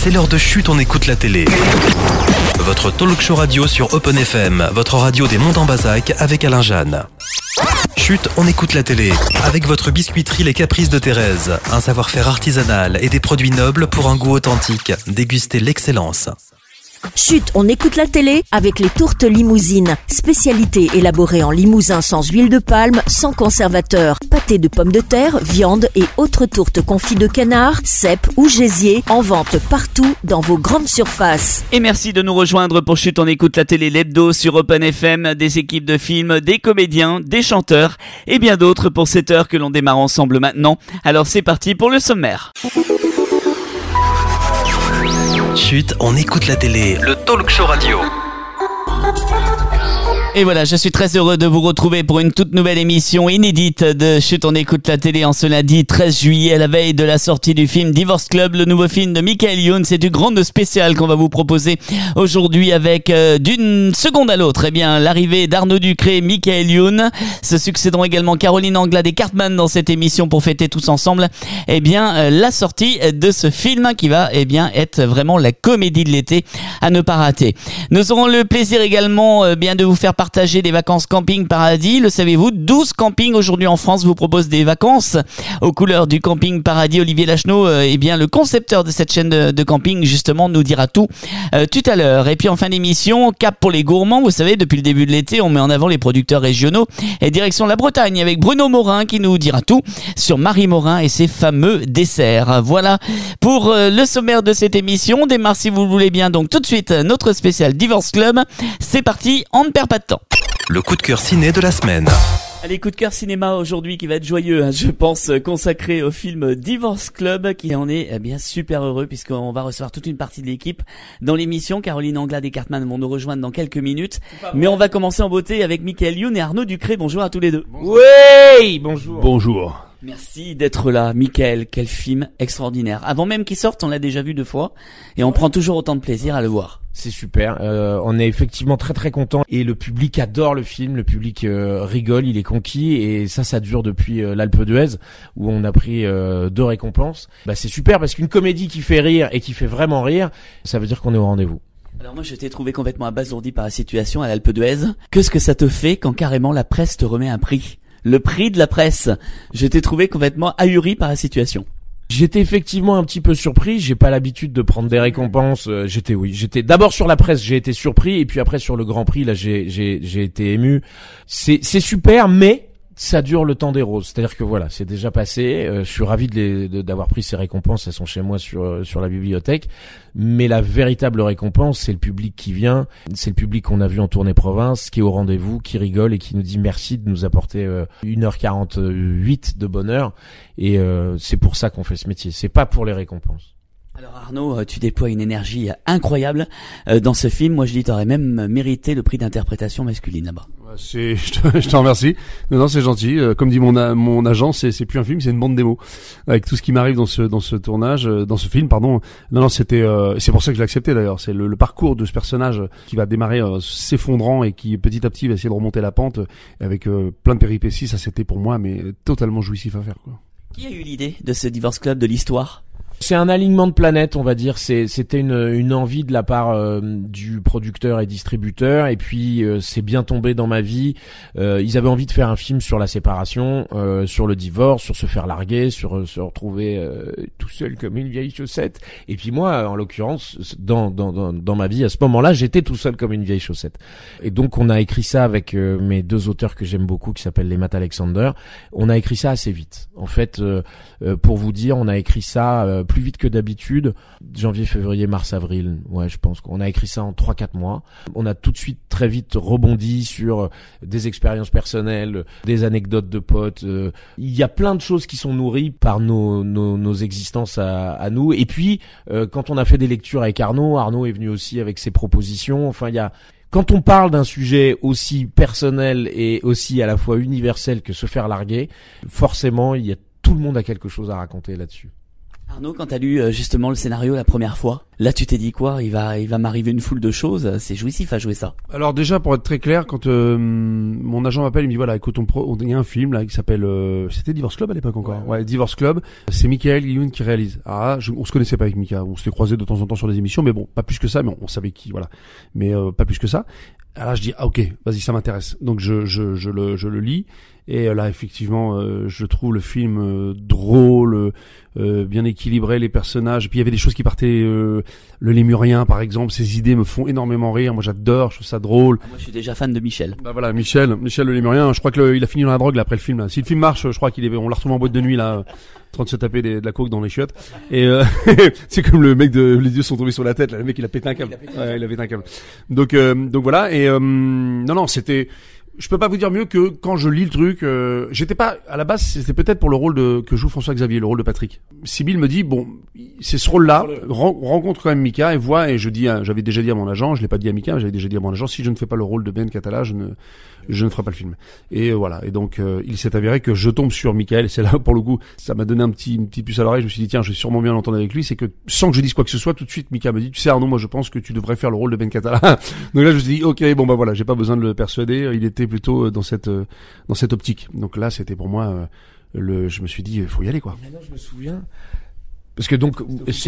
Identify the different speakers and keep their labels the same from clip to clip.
Speaker 1: c'est l'heure de Chut, on écoute la télé. Votre talk show radio sur Open FM, votre radio des Monts en Bazac avec Alain Jeanne. Chut, on écoute la télé. Avec votre biscuiterie Les Caprices de Thérèse. Un savoir-faire artisanal et des produits nobles pour un goût authentique. Dégustez l'excellence.
Speaker 2: Chut, on écoute la télé avec les tourtes Limousine. Spécialité élaborée en Limousin sans huile de palme, sans conservateur. Pâté de pommes de terre, viande et autres tourtes confites de canard, cèpes ou gésier. En vente partout dans vos grandes surfaces.
Speaker 3: Et merci de nous rejoindre pour Chut, on écoute la télé, l'hebdo sur Open FM. Des équipes de films, des comédiens, des chanteurs et bien d'autres pour cette heure que l'on démarre ensemble maintenant. Alors c'est parti pour le sommaire.
Speaker 1: Chut, on écoute la télé, le talk show radio.
Speaker 3: Et voilà, je suis très heureux de vous retrouver pour une toute nouvelle émission inédite de Chut, on écoute la télé en ce lundi 13 juillet à la veille de la sortie du film Divorce Club, le nouveau film de Michael Youn. C'est du grand spécial qu'on va vous proposer aujourd'hui avec d'une seconde à l'autre, l'arrivée d'Arnaud Ducré et Michael Youn. Se succéderont également Caroline Anglade et Cartman dans cette émission pour fêter tous ensemble la sortie de ce film qui va être vraiment la comédie de l'été à ne pas rater. Nous aurons le plaisir également de vous faire partager des vacances camping paradis. Le savez-vous, 12 campings aujourd'hui en France vous proposent des vacances aux couleurs du camping paradis. Olivier Lacheneau, le concepteur de cette chaîne de camping, justement, nous dira tout à l'heure. Et puis en fin d'émission, cap pour les gourmands. Vous savez, depuis le début de l'été, on met en avant les producteurs régionaux. Et direction la Bretagne avec Bruno Morin qui nous dira tout sur Marie Morin et ses fameux desserts. Voilà pour le sommaire de cette émission. On démarre, si vous le voulez bien, donc tout de suite notre spécial Divorce Club. C'est parti, on ne perd pas de temps.
Speaker 1: Le coup de cœur ciné de la semaine.
Speaker 3: Allez, coup de cœur cinéma aujourd'hui qui va être joyeux, je pense, consacré au film Divorce Club, qui en est super heureux puisqu'on va recevoir toute une partie de l'équipe dans l'émission. Caroline Anglade et Cartman vont nous rejoindre dans quelques minutes. Mais on va commencer en beauté avec Michael Youn et Arnaud Ducré. Bonjour à tous les deux.
Speaker 4: Oui, bonjour.
Speaker 5: Bonjour.
Speaker 3: Merci d'être là, Michael. Quel film extraordinaire. Avant même qu'il sorte, on l'a déjà vu 2 fois et on prend toujours autant de plaisir à le voir.
Speaker 4: C'est super, on est effectivement très très content et le public adore le film, le public rigole, il est conquis et ça dure depuis l'Alpe d'Huez où on a pris 2 récompenses. C'est super parce qu'une comédie qui fait rire et qui fait vraiment rire, ça veut dire qu'on est au rendez-vous.
Speaker 3: Alors moi je t'ai trouvé complètement abasourdi par la situation à l'Alpe d'Huez. Qu'est-ce que ça te fait quand carrément la presse te remet un prix ? Le prix de la presse. Je t'ai trouvé complètement ahuri par la situation.
Speaker 4: J'étais effectivement un petit peu surpris, j'ai pas l'habitude de prendre des récompenses, j'étais d'abord sur la presse, j'ai été surpris et puis après sur le Grand Prix là j'ai été ému. C'est super mais ça dure le temps des roses, c'est-à-dire que voilà, c'est déjà passé, je suis ravi d'avoir pris ces récompenses, elles sont chez moi sur la bibliothèque, mais la véritable récompense, c'est le public qui vient, c'est le public qu'on a vu en tournée province, qui est au rendez-vous, qui rigole et qui nous dit merci de nous apporter 1h48 de bonheur et c'est pour ça qu'on fait ce métier, c'est pas pour les récompenses.
Speaker 3: Alors Arnaud, tu déploies une énergie incroyable dans ce film. Moi je dis t'aurais même mérité le prix d'interprétation masculine là-bas.
Speaker 5: Je te remercie. Non, c'est gentil. Comme dit mon agent, c'est plus un film, c'est une bande démo. Avec tout ce qui m'arrive dans ce tournage, dans ce film, pardon. Non, c'était, c'est pour ça que je l'ai accepté d'ailleurs. C'est le parcours de ce personnage qui va démarrer s'effondrant et qui petit à petit va essayer de remonter la pente avec plein de péripéties. Ça, c'était pour moi, mais totalement jouissif à faire, quoi.
Speaker 3: Qui a eu l'idée de ce Divorce Club, de l'histoire ?
Speaker 4: C'est un alignement de planètes, on va dire. C'était une envie de la part du producteur et distributeur, et puis c'est bien tombé dans ma vie. Ils avaient envie de faire un film sur la séparation, sur le divorce, sur se faire larguer, sur se retrouver tout seul comme une vieille chaussette. Et puis moi, en l'occurrence, dans ma vie, à ce moment-là, j'étais tout seul comme une vieille chaussette. Et donc on a écrit ça avec mes 2 auteurs que j'aime beaucoup, qui s'appellent les Matt Alexander. On a écrit ça assez vite. En fait, pour vous dire, on a écrit ça plus vite que d'habitude, janvier, février, mars, avril. Ouais, je pense qu'on a écrit ça en 3-4 mois. On a tout de suite très vite rebondi sur des expériences personnelles, des anecdotes de potes. Il y a plein de choses qui sont nourries par nos existences à nous. Et puis, quand on a fait des lectures avec Arnaud est venu aussi avec ses propositions. Enfin, quand on parle d'un sujet aussi personnel et aussi à la fois universel que se faire larguer, forcément, tout le monde a quelque chose à raconter là-dessus.
Speaker 3: Arnaud, quand t'as lu justement le scénario la première fois, là tu t'es dit quoi? Il va m'arriver une foule de choses. C'est jouissif à jouer ça.
Speaker 5: Alors déjà, pour être très clair, quand mon agent m'appelle, il me dit voilà, écoute, il y a un film là qui s'appelle, c'était Divorce Club à l'époque encore. Ouais, Divorce Club. C'est Michael Youn qui réalise. Ah, on se connaissait pas avec Mika, on s'était croisés de temps en temps sur des émissions, mais bon, pas plus que ça, mais on savait qui, voilà. Mais pas plus que ça. Alors je dis ah ok, vas-y, ça m'intéresse. Donc je le lis. Et là, effectivement, je trouve le film drôle, bien équilibré, les personnages. Et puis il y avait des choses qui partaient. Le Lémurien, par exemple, ses idées me font énormément rire. Moi, j'adore, je trouve ça drôle.
Speaker 3: Moi, je suis déjà fan de Michel.
Speaker 5: Bah voilà, Michel le Lémurien. Je crois que il a fini dans la drogue là après le film. Là. Si le film marche, je crois on l'a retrouvé en boîte de nuit là, en train de se taper de la coke dans les chiottes. Et c'est comme le mec les yeux sont tombés sur la tête. Là, le mec, il a pété un câble. Il a pété un câble. Donc voilà. Et non, c'était. Je peux pas vous dire mieux que quand je lis le truc, j'étais pas à la base, c'était peut-être pour le rôle que joue François Xavier, le rôle de Patrick. Sibylle me dit bon, c'est ce rôle-là, rencontre quand même Mika et voit, et je dis, j'avais déjà dit à mon agent, je l'ai pas dit à Mika, mais j'avais déjà dit à mon agent, si je ne fais pas le rôle de Ben Catala, je ne ferai pas le film. Et voilà. Et donc il s'est avéré que je tombe sur Michael, et c'est là pour le coup, ça m'a donné une petite puce à l'oreille. Je me suis dit tiens, je vais sûrement bien l'entendre avec lui. C'est que sans que je dise quoi que ce soit, tout de suite Mika me dit tu sais Arnaud, moi je pense que tu devrais faire le rôle de Ben Catala. Donc là je me suis dit ok, bon bah voilà, j'ai pas besoin de le persuader. Il était plutôt dans cette optique. Donc là c'était pour moi je me suis dit faut y aller quoi.
Speaker 4: Maintenant je me souviens. Parce que donc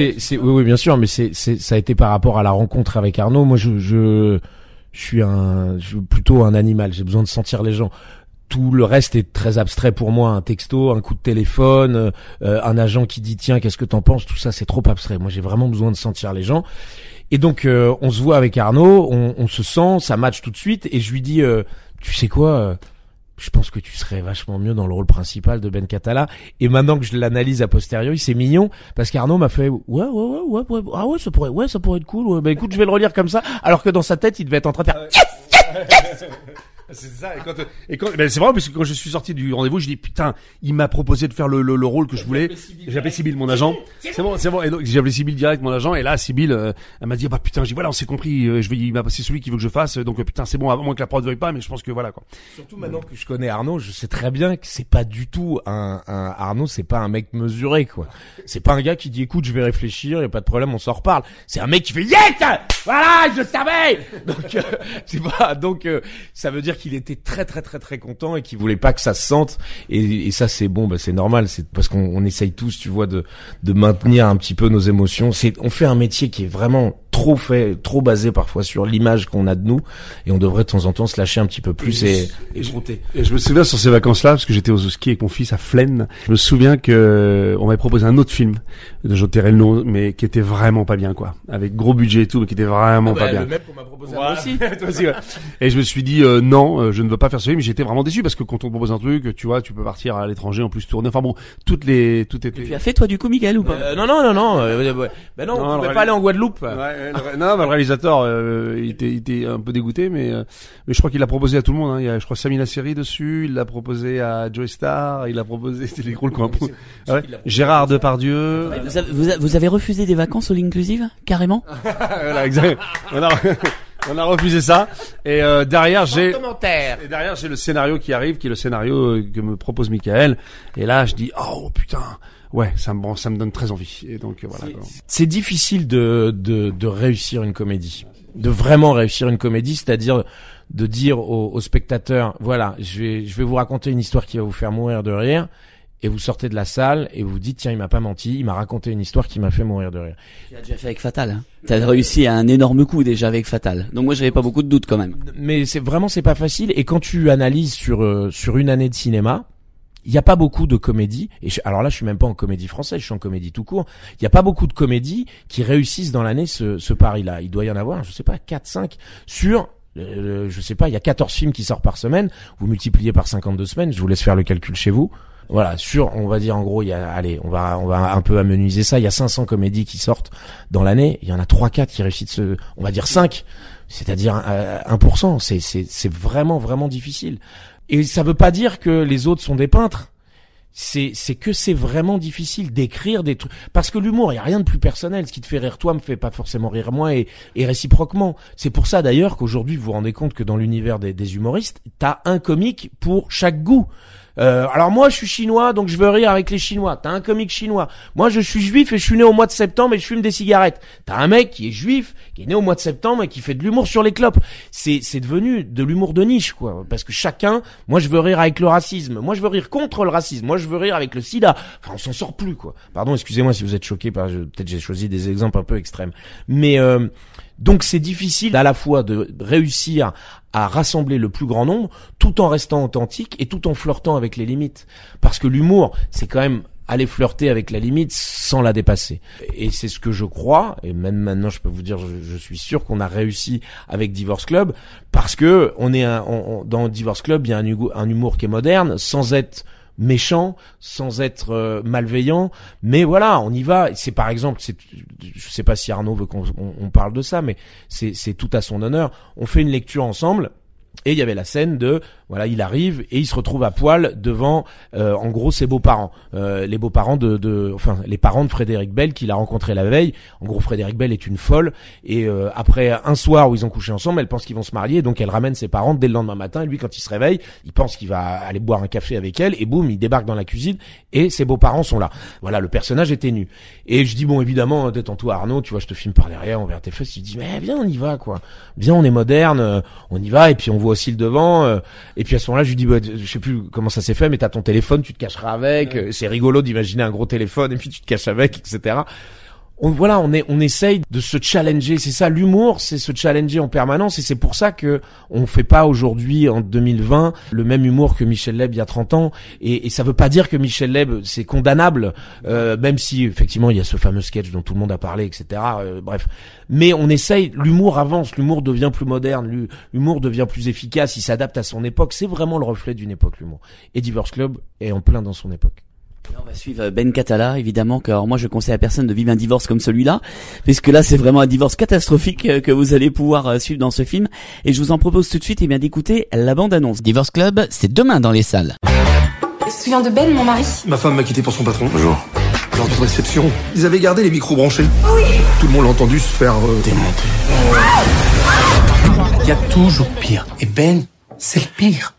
Speaker 4: oui bien sûr, mais ça a été par rapport à la rencontre avec Arnaud. Moi je suis plutôt un animal, j'ai besoin de sentir les gens. Tout le reste est très abstrait pour moi, un texto, un coup de téléphone, un agent qui dit tiens, qu'est-ce que t'en penses, tout ça c'est trop abstrait. Moi j'ai vraiment besoin de sentir les gens. Et donc on se voit avec Arnaud, on se sent, ça match tout de suite et je lui dis tu sais quoi, je pense que tu serais vachement mieux dans le rôle principal de Ben Catala. Et maintenant que je l'analyse a posteriori, c'est mignon parce qu'Arnaud m'a fait ouais, ah ouais, ça pourrait être cool. Ouais. Bah écoute, je vais le relire comme ça, alors que dans sa tête, il devait être en train de faire yes.
Speaker 5: C'est ça. Et quand ben c'est vrai parce que quand je suis sorti du rendez-vous, je dis putain, il m'a proposé de faire le rôle que je voulais. J'ai appelé Sibylle, mon agent. C'est bon. Et donc j'ai appelé Sibylle direct, mon agent. Et là, Sibylle, elle m'a dit bah putain, j'ai voilà, on s'est compris. C'est celui qui veut que je fasse. Donc putain, c'est bon. À moins que la prod veuille pas, mais je pense que voilà quoi.
Speaker 4: Surtout maintenant que je connais Arnaud, je sais très bien que c'est pas du tout un Arnaud, c'est pas un mec mesuré quoi. C'est pas un gars qui dit écoute, je vais réfléchir, y a pas de problème, on s'en reparle. C'est un mec qui fait yes, voilà, je le savais. Donc ça veut dire qu'il était très très très très content et qu'il voulait pas que ça se sente et ça c'est bon, bah c'est normal, c'est parce qu'on essaye tous, tu vois, de maintenir un petit peu nos émotions. On fait un métier qui est vraiment trop basé parfois sur l'image qu'on a de nous et on devrait de temps en temps se lâcher un petit peu plus et brouter.
Speaker 5: Et je me souviens sur ces vacances-là, parce que j'étais au ski avec mon fils à Flaine, je me souviens que on m'avait proposé un autre film de je tairai le nom, mais qui était vraiment pas bien quoi, avec gros budget et tout, mais qui était vraiment pas bien.
Speaker 4: Le même qu'on m'a proposé moi aussi.
Speaker 5: Toi aussi ouais. Et je me suis dit non, je ne veux pas faire ce film, mais j'étais vraiment déçu parce que quand on te propose un truc, tu vois, tu peux partir à l'étranger en plus tourner. Enfin bon, tout était.
Speaker 3: Tu as fait toi du coup, Miguel, ou pas?
Speaker 4: Non. Ben non, on pouvait pas aller en Guadeloupe.
Speaker 5: Non, le réalisateur, il était un peu dégoûté, mais je crois qu'il l'a proposé à tout le monde. Hein. Il y a, je crois, Samina Seri dessus. Il l'a proposé à Joe Star. Il l'a proposé. C'est les rôles qu'on a. Gérard Depardieu.
Speaker 3: Vous avez refusé des vacances all inclusive, carrément?
Speaker 5: Voilà, exact. On a refusé ça. Et derrière j'ai le scénario qui arrive, qui est le scénario que me propose Michael. Et là, je dis oh putain. Ouais, ça me donne très envie. Et donc voilà.
Speaker 4: C'est difficile de réussir une comédie, de vraiment réussir une comédie, c'est-à-dire de dire aux spectateurs, voilà, je vais vous raconter une histoire qui va vous faire mourir de rire, et vous sortez de la salle et vous dites tiens, il m'a pas menti, il m'a raconté une histoire qui m'a fait mourir de rire.
Speaker 3: Tu l'as déjà fait avec Fatal. Hein. T'as réussi à un énorme coup déjà avec Fatal. Donc moi j'avais pas beaucoup de doutes quand même.
Speaker 4: Mais c'est pas facile. Et quand tu analyses sur une année de cinéma, il y a pas beaucoup de comédies, alors là je suis même pas en comédie française, je suis en comédie tout court. Il y a pas beaucoup de comédies qui réussissent dans l'année ce pari-là. Il doit y en avoir, je sais pas, 4-5 sur je sais pas, il y a 14 films qui sortent par semaine. Vous multipliez par 52 semaines, je vous laisse faire le calcul chez vous. Voilà, on va dire en gros, on va un peu amenuiser ça, il y a 500 comédies qui sortent dans l'année, il y en a 3-4 qui réussissent on va dire 5, c'est-à-dire 1%, c'est vraiment vraiment difficile. Et ça veut pas dire que les autres sont des peintres. C'est que c'est vraiment difficile d'écrire des trucs. Parce que l'humour, il y a rien de plus personnel. Ce qui te fait rire toi me fait pas forcément rire moi et réciproquement. C'est pour ça d'ailleurs qu'aujourd'hui vous vous rendez compte que dans l'univers des humoristes, t'as un comique pour chaque goût. Alors moi je suis chinois donc je veux rire avec les Chinois. T'as un comique chinois. Moi je suis juif et je suis né au mois de septembre et je fume des cigarettes. T'as un mec qui est juif, qui est né au mois de septembre et qui fait de l'humour sur les clopes. C'est devenu de l'humour de niche quoi. Parce que chacun, moi je veux rire avec le racisme, moi je veux rire contre le racisme, moi je veux rire avec le sida. Enfin on s'en sort plus quoi. Pardon, excusez-moi si vous êtes choqués par peut-être j'ai choisi des exemples un peu extrêmes. Mais donc c'est difficile à la fois de réussir à rassembler le plus grand nombre tout en restant authentique et tout en flirtant avec les limites. Parce que l'humour, c'est quand même aller flirter avec la limite sans la dépasser. Et c'est ce que je crois, et même maintenant je peux vous dire, je suis sûr qu'on a réussi avec Divorce Club, parce que dans Divorce Club, il y a un humour qui est moderne, sans être méchant, sans être malveillant, mais voilà, on y va. C'est par exemple, je sais pas si Arnaud veut qu'on parle de ça, mais c'est tout à son honneur. On fait une lecture ensemble. Et il y avait la scène de, voilà, il arrive et il se retrouve à poil devant, en gros, ses beaux-parents, les beaux-parents les parents de Frédéric Bell qu'il a rencontré la veille. En gros, Frédéric Bell est une folle et après un soir où ils ont couché ensemble, elle pense qu'ils vont se marier, donc elle ramène ses parents dès le lendemain matin. Et lui, quand il se réveille, il pense qu'il va aller boire un café avec elle et boum, il débarque dans la cuisine et ses beaux-parents sont là. Voilà, le personnage était nu. Et je dis bon, évidemment, détends-toi Arnaud, tu vois, je te filme par derrière, envers tes fesses. Il dit mais viens, on y va quoi. Viens, on est moderne, on y va et puis on voit aussi le devant et puis à ce moment-là je lui dis je sais plus comment ça s'est fait mais t'as ton téléphone, tu te cacheras avec, c'est rigolo d'imaginer un gros téléphone et puis tu te caches avec, etc. On essaye de se challenger, c'est ça l'humour, c'est se challenger en permanence et c'est pour ça que on fait pas aujourd'hui en 2020 le même humour que Michel Leb il y a 30 ans et ça veut pas dire que Michel Leb c'est condamnable, même si effectivement il y a ce fameux sketch dont tout le monde a parlé, etc. Bref, mais on essaye, l'humour avance, l'humour devient plus moderne, l'humour devient plus efficace, il s'adapte à son époque, c'est vraiment le reflet d'une époque l'humour. Et Divorce Club est en plein dans son époque.
Speaker 3: On va suivre Ben Catala, évidemment, car moi je conseille à personne de vivre un divorce comme celui-là, puisque là c'est vraiment un divorce catastrophique que vous allez pouvoir suivre dans ce film. Et je vous en propose tout de suite d'écouter la bande-annonce. Divorce Club, c'est demain dans les salles.
Speaker 6: Tu te souviens de Ben, mon mari?
Speaker 7: Ma femme m'a quitté pour son patron.
Speaker 8: Bonjour.
Speaker 7: Lors d'une réception, ils avaient gardé les micros branchés.
Speaker 6: Oui.
Speaker 7: Tout le monde l'a entendu se faire démonter.
Speaker 8: Il y a toujours pire. Et Ben, c'est le pire.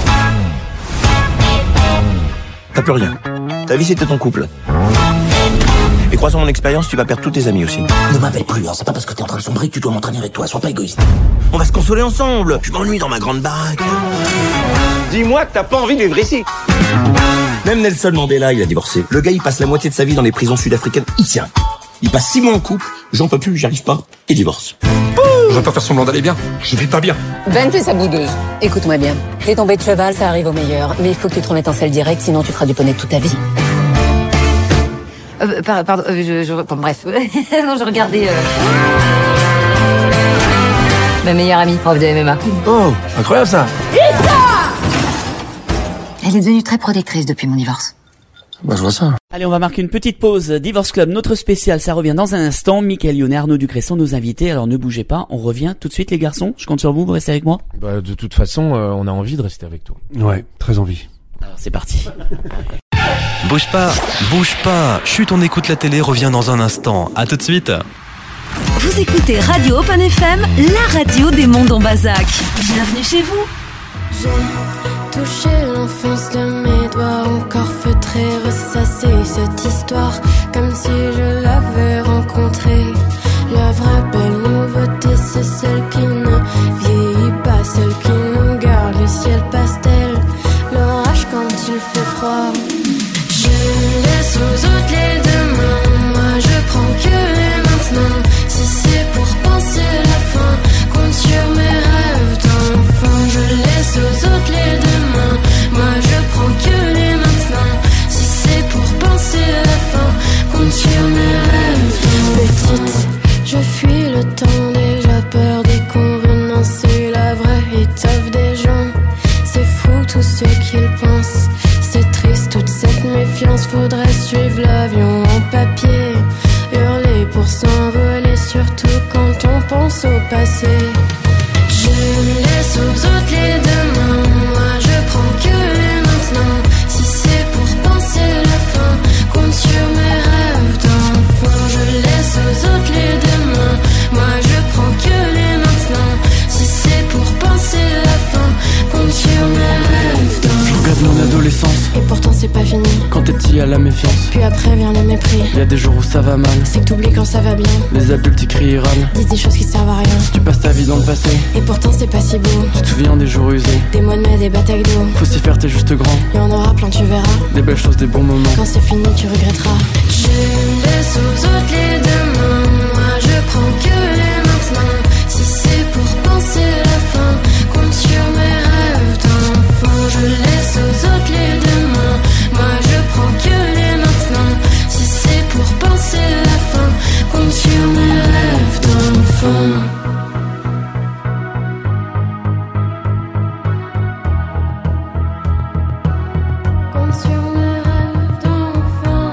Speaker 9: T'as plus rien. Ta vie, c'était ton couple. Et croisant mon expérience, tu vas perdre tous tes amis aussi.
Speaker 10: Ne m'appelle plus, hein. C'est pas parce que t'es en train de sombrer que tu dois m'entraîner avec toi. Sois pas égoïste.
Speaker 9: On va se consoler ensemble. Je m'ennuie dans ma grande baraque. Dis-moi que t'as pas envie de vivre ici. Même Nelson Mandela, il a divorcé. Le gars, il passe la moitié de sa vie dans les prisons sud-africaines. Il tient. Il passe 6 mois en couple. J'en peux plus, j'y arrive pas. Et divorce.
Speaker 7: Je vais pas faire semblant d'aller bien. Je vais pas bien.
Speaker 6: Ben fait sa boudeuse. Écoute-moi bien. T'es tombé de cheval, ça arrive au meilleur. Mais il faut que tu te remettes en selle direct, sinon tu feras du poney toute ta vie. Pardon, bref. Non, je regardais... ma meilleure amie, prof de MMA.
Speaker 9: Oh, incroyable ça.
Speaker 6: Elle est devenue très protectrice depuis mon divorce.
Speaker 9: Bah, je vois ça.
Speaker 3: Allez, on va marquer une petite pause. Divorce Club, notre spécial, ça revient dans un instant. Michael Youn et Arnaud Ducré sont nos invités, alors ne bougez pas, on revient tout de suite les garçons. Je compte sur vous, vous restez avec moi.
Speaker 4: Bah, de toute façon, on a envie de rester avec toi.
Speaker 5: Ouais, très envie.
Speaker 3: Alors c'est parti.
Speaker 1: Bouge pas. Chut, on écoute la télé, revient dans un instant. À tout de suite.
Speaker 2: Vous écoutez Radio Open FM, la radio des mondes en Bazac. Bienvenue chez vous.
Speaker 11: J'ai touché l'enfance de mes doigts, encore feutré, ressassé cette histoire, comme si je l'avais rencontrée. La vraie belle nouveauté, c'est celle qui ne vieillit pas, celle qui nous garde le ciel pastel, l'orage quand il fait froid. Je laisse aux autres les demain, moi je prends que les maintenant. Si c'est pour penser la fin, compte sur mes rêves d'enfant. Je laisse aux autres les demain, moi je prends que les maintenant. Si c'est pour penser la fin, compte sur mes rêves d'enfant. Petite, je fuis le temps, déjà peur des convenances et la vraie étoffe des gens. C'est fou tout ce qu'ils pensent, c'est triste toute cette méfiance. Faudrait suivre l'avion en papier, hurler pour s'envoler, surtout quand on pense au passé. Je laisse aux autres les demain, moi je prends que les maintenant. Si c'est pour penser la fin, compte sur mes rêves d'enfant. Je laisse aux autres les demain, moi je prends que les maintenant. Si c'est pour penser la fin, compte sur mes rêves d'enfant.
Speaker 8: Je regarde mon adolescence
Speaker 11: compris.
Speaker 12: Y a des jours où ça va mal,
Speaker 11: C'est que t'oublies quand ça va bien.
Speaker 12: les adultes ils crient et râlent.
Speaker 11: Disent des choses qui servent à rien.
Speaker 12: Tu passes ta vie dans le passé,
Speaker 11: Et pourtant c'est pas si beau.
Speaker 12: tu te souviens des jours usés.
Speaker 11: Des mois de mai, des batailles d'eau.
Speaker 12: Faut s'y faire, t'es juste grand.
Speaker 11: Y en aura plein, tu verras.
Speaker 12: Des belles choses, des bons moments.
Speaker 11: Quand c'est fini, tu regretteras. Je laisse aux autres les demain. Moi, je prends que les maintenant. Si c'est pour penser la fin, compte sur mes rêves d'enfant. Je laisse aux autres les demain. Moi, je prends que les maintenant. Si c'est pour penser la fin, compte sur mes rêves d'enfant. Compte sur mes rêves d'enfant.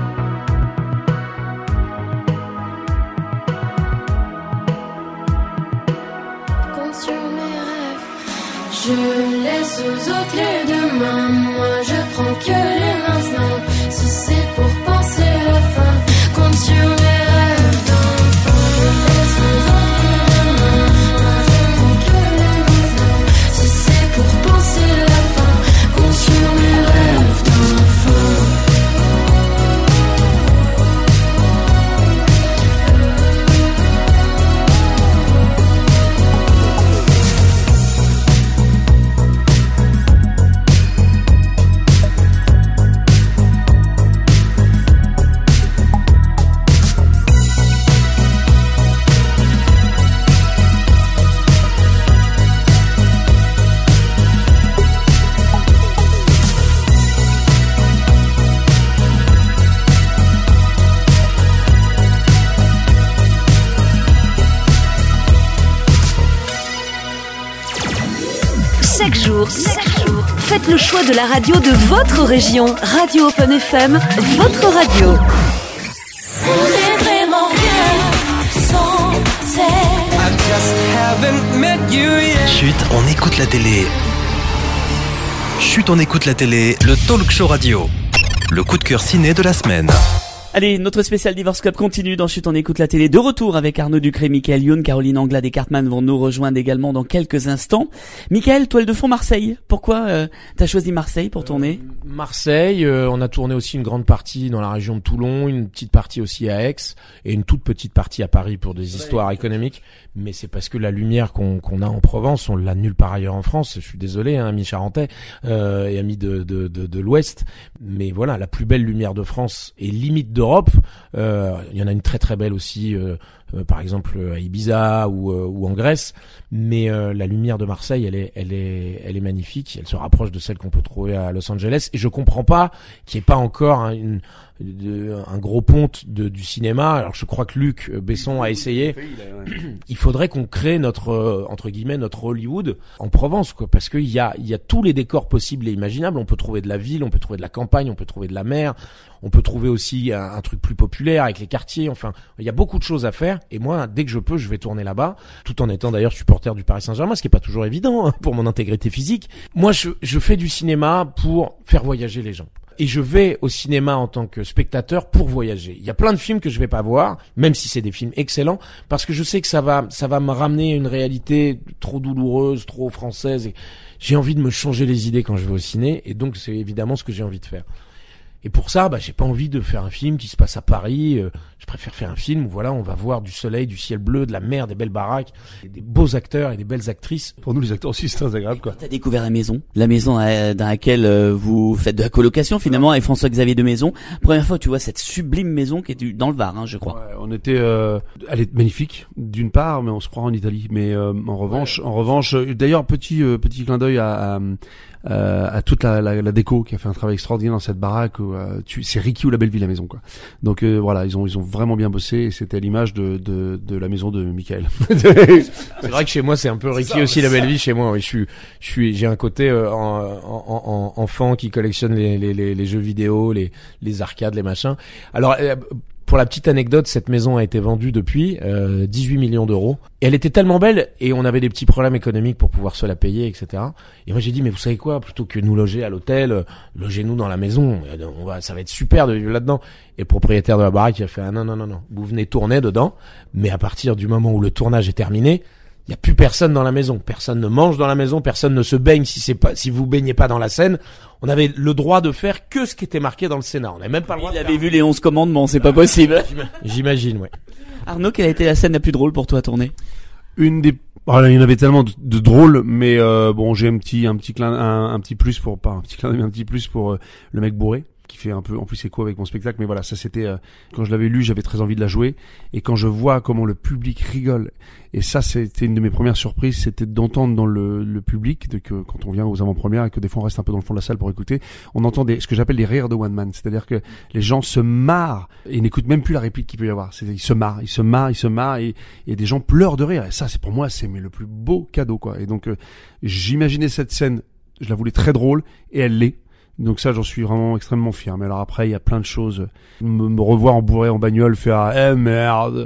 Speaker 11: Compte sur mes rêves. Je laisse aux autres les demain. Moi je prends que les maintenant. Si c'est pour penser la fin, compte sur mes rêves d'enfant. Je laisse aux autres les demain. Moi je prends que les maintenant. Si c'est pour penser la fin, compte sur mes rêves d'enfant.
Speaker 2: Chaque jour, faites le choix de la radio de votre région. Radio Open FM, votre radio.
Speaker 11: On est vraiment bien sans
Speaker 1: Chut, on écoute la télé. Chut, on écoute la télé, le talk show radio. Le coup de cœur ciné de la semaine.
Speaker 3: Allez, notre spécial Divorce Club continue dans Chut, on écoute la télé. De retour avec Arnaud Ducré, Michael Youn, Caroline Anglade et Cartman vont nous rejoindre également dans quelques instants. Michael, toile de fond Marseille. Pourquoi t'as choisi Marseille pour tourner?
Speaker 4: Marseille, on a tourné aussi une grande partie dans la région de Toulon, une petite partie aussi à Aix et une toute petite partie à Paris pour des histoires économiques. Mais c'est parce que la lumière qu'on a en Provence, on l'a nulle part ailleurs en France. Je suis désolé, hein, amis charentais et amis de l'Ouest. Mais voilà, la plus belle lumière de France et limite d'Europe. Il y en a une très très belle aussi, par exemple à Ibiza ou en Grèce. Mais la lumière de Marseille, elle est magnifique. Elle se rapproche de celle qu'on peut trouver à Los Angeles. Et je comprends pas qu'il n'y ait pas encore un gros ponte du cinéma. Alors je crois que Luc Besson a essayé. Il faudrait qu'on crée notre entre guillemets notre Hollywood en Provence, quoi, parce qu'il y a tous les décors possibles et imaginables. On peut trouver de la ville, on peut trouver de la campagne, on peut trouver de la mer, on peut trouver aussi un truc plus populaire avec les quartiers. Enfin, il y a beaucoup de choses à faire. Et moi, dès que je peux, je vais tourner là-bas, tout en étant d'ailleurs supporter du Paris Saint-Germain, ce qui est pas toujours évident hein, pour mon intégrité physique. Moi, je fais du cinéma pour faire voyager les gens. Et je vais au cinéma en tant que spectateur pour voyager. Il y a plein de films que je vais pas voir, même si c'est des films excellents, parce que je sais que ça va me ramener à une réalité trop douloureuse, trop française. Et j'ai envie de me changer les idées quand je vais au ciné, et donc c'est évidemment ce que j'ai envie de faire. Et pour ça, j'ai pas envie de faire un film qui se passe à Paris. Je préfère faire un film où voilà, on va voir du soleil, du ciel bleu, de la mer, des belles baraques, des beaux acteurs et des belles actrices.
Speaker 5: Pour nous, les acteurs aussi, c'est très agréable, quoi.
Speaker 3: T'as découvert la maison dans laquelle vous faites de la colocation finalement avec François-Xavier de Maison. Première fois, tu vois cette sublime maison qui est dans le Var, hein, je crois.
Speaker 5: Ouais, on était, elle est magnifique d'une part, mais on se croit en Italie. Mais en revanche, d'ailleurs petit clin d'œil à toute la déco qui a fait un travail extraordinaire dans cette baraque. C'est Ricky ou la Belleville la maison, quoi. Donc voilà, ils ont vraiment bien bossé et c'était à l'image de la maison de Michael.
Speaker 4: C'est vrai que chez moi c'est un peu Ricky aussi la Belleville chez moi. Oui, j'ai un côté enfant qui collectionne les jeux vidéo, les arcades, les machins. Alors pour la petite anecdote, cette maison a été vendue depuis 18 millions d'euros. Et elle était tellement belle, et on avait des petits problèmes économiques pour pouvoir se la payer, etc. Et moi j'ai dit, mais vous savez quoi, plutôt que nous loger à l'hôtel, logez-nous dans la maison, ça va être super de vivre là-dedans. Et le propriétaire de la baraque, il a fait, non, vous venez tourner dedans, mais à partir du moment où le tournage est terminé, Il y a plus personne dans la maison, personne ne mange dans la maison, personne ne se baigne si vous baignez pas dans la scène. On avait le droit de faire que ce qui était marqué dans le scénar. On n'avait même pas le droit.
Speaker 3: Il avait vu les 11 commandements, c'est pas possible.
Speaker 4: J'imagine, ouais.
Speaker 3: Arnaud, quelle a été la scène la plus drôle pour toi à tourner?
Speaker 5: Il y en avait tellement de drôles, mais bon, j'ai un petit plus pour pas un petit clin d'œil, mais un petit plus pour le mec bourré, qui fait un peu en plus écho avec mon spectacle. Mais voilà, ça c'était quand je l'avais lu, j'avais très envie de la jouer, et quand je vois comment le public rigole, et ça c'était une de mes premières surprises, c'était d'entendre dans le public, que quand on vient aux avant-premières et que des fois on reste un peu dans le fond de la salle pour écouter, on entend ce que j'appelle des rires de one man, c'est-à-dire que les gens se marrent et n'écoutent même plus la réplique qu'il peut y avoir. Ils se marrent et des gens pleurent de rire. Et ça, c'est pour moi, c'est le plus beau cadeau, quoi. Et donc j'imaginais cette scène, je la voulais très drôle et elle l'est. Donc ça, j'en suis vraiment extrêmement fier. Mais alors après, il y a plein de choses. Me revoir bourré en bagnole, faire merde,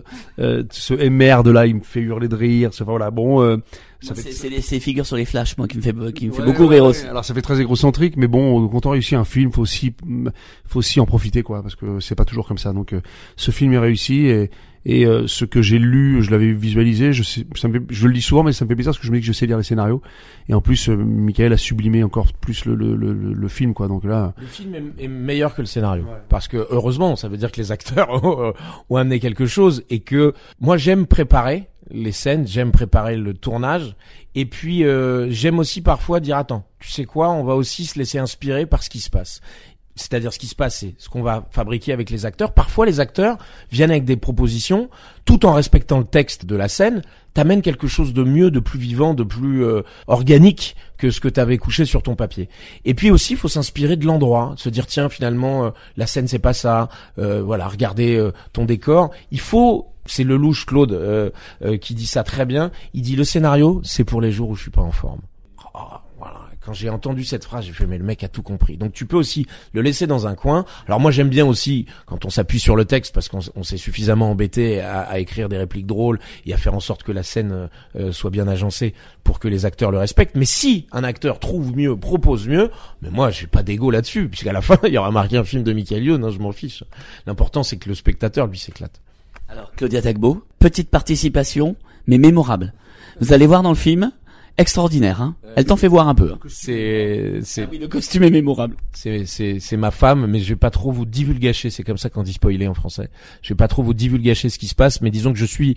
Speaker 5: ce merde là, il me fait hurler de rire. Voilà, bon.
Speaker 3: C'est ces figures sur les flashs, moi, qui me fait beaucoup rire aussi.
Speaker 5: Alors ça fait très égocentrique, mais bon, quand on réussit un film, faut aussi en profiter, quoi, parce que c'est pas toujours comme ça. Donc ce film est réussi et ce que j'ai lu, je l'avais visualisé, je le dis souvent, mais ça me fait plaisir parce que je me dis que je sais lire les scénarios. Et en plus, Michael a sublimé encore plus le film, quoi. Donc là,
Speaker 4: le film est meilleur que le scénario, parce que heureusement, ça veut dire que les acteurs ont amené quelque chose, et que moi j'aime préparer les scènes, j'aime préparer le tournage, et puis j'aime aussi parfois dire attends, tu sais quoi, on va aussi se laisser inspirer par ce qui se passe. C'est-à-dire ce qui se passe, c'est ce qu'on va fabriquer avec les acteurs. Parfois, les acteurs viennent avec des propositions, tout en respectant le texte de la scène, t'amènent quelque chose de mieux, de plus vivant, de plus organique que ce que t'avais couché sur ton papier. Et puis aussi, il faut s'inspirer de l'endroit, se dire tiens, finalement, la scène c'est pas ça. Voilà, regardez ton décor. C'est Lelouch Claude qui dit ça très bien. Il dit le scénario, c'est pour les jours où je suis pas en forme. Voilà. Quand j'ai entendu cette phrase, j'ai fait mais le mec a tout compris. Donc tu peux aussi le laisser dans un coin. Alors moi j'aime bien aussi quand on s'appuie sur le texte, parce qu'on s'est suffisamment embêté à écrire des répliques drôles et à faire en sorte que la scène soit bien agencée pour que les acteurs le respectent. Mais si un acteur trouve mieux, propose mieux, mais moi j'ai pas d'ego là-dessus, puisqu'à la fin il y aura marqué un film de Michael Youn, hein, je m'en fiche. L'important c'est que le spectateur lui s'éclate.
Speaker 3: Alors Claudia Tagbo, petite participation mais mémorable. Vous allez voir dans le film. Extraordinaire, hein. Elle t'en fait voir un peu.
Speaker 4: C'est
Speaker 3: oui, le costume est mémorable.
Speaker 4: C'est ma femme, mais je vais pas trop vous divulgacher. C'est comme ça qu'on dit spoiler en français. Je vais pas trop vous divulgacher ce qui se passe, mais disons que je suis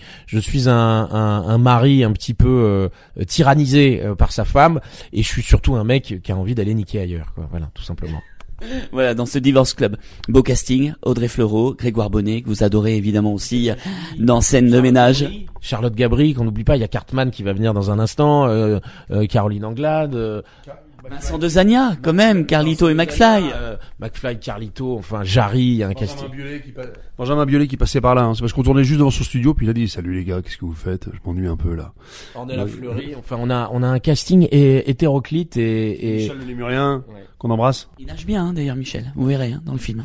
Speaker 4: un mari un petit peu tyrannisé par sa femme, et je suis surtout un mec qui a envie d'aller niquer ailleurs, quoi. Voilà, tout simplement.
Speaker 3: Voilà, dans ce Divorce Club. Beau casting, Audrey Fleurot, Grégoire Bonnet, que vous adorez évidemment aussi dans Scène de ménage.
Speaker 4: Charlotte Gabri, qu'on n'oublie pas, il y a Cartman qui va venir dans un instant, Caroline Anglade,
Speaker 3: Vincent Dezania, quand même, Carlito et McFly.
Speaker 4: McFly, Carlito, enfin Jarry, il y a un casting.
Speaker 5: Benjamin Biolay qui passait par là, hein. C'est parce qu'on tournait juste devant son studio, puis il a dit salut les gars, qu'est-ce que vous faites? Je m'ennuie un peu là.
Speaker 4: Ornella Fleury, enfin on a un casting hétéroclite et
Speaker 5: Michel Lémurien, qu'on embrasse.
Speaker 3: Il nage bien, hein, d'ailleurs, Michel. Vous verrez, hein, dans le film.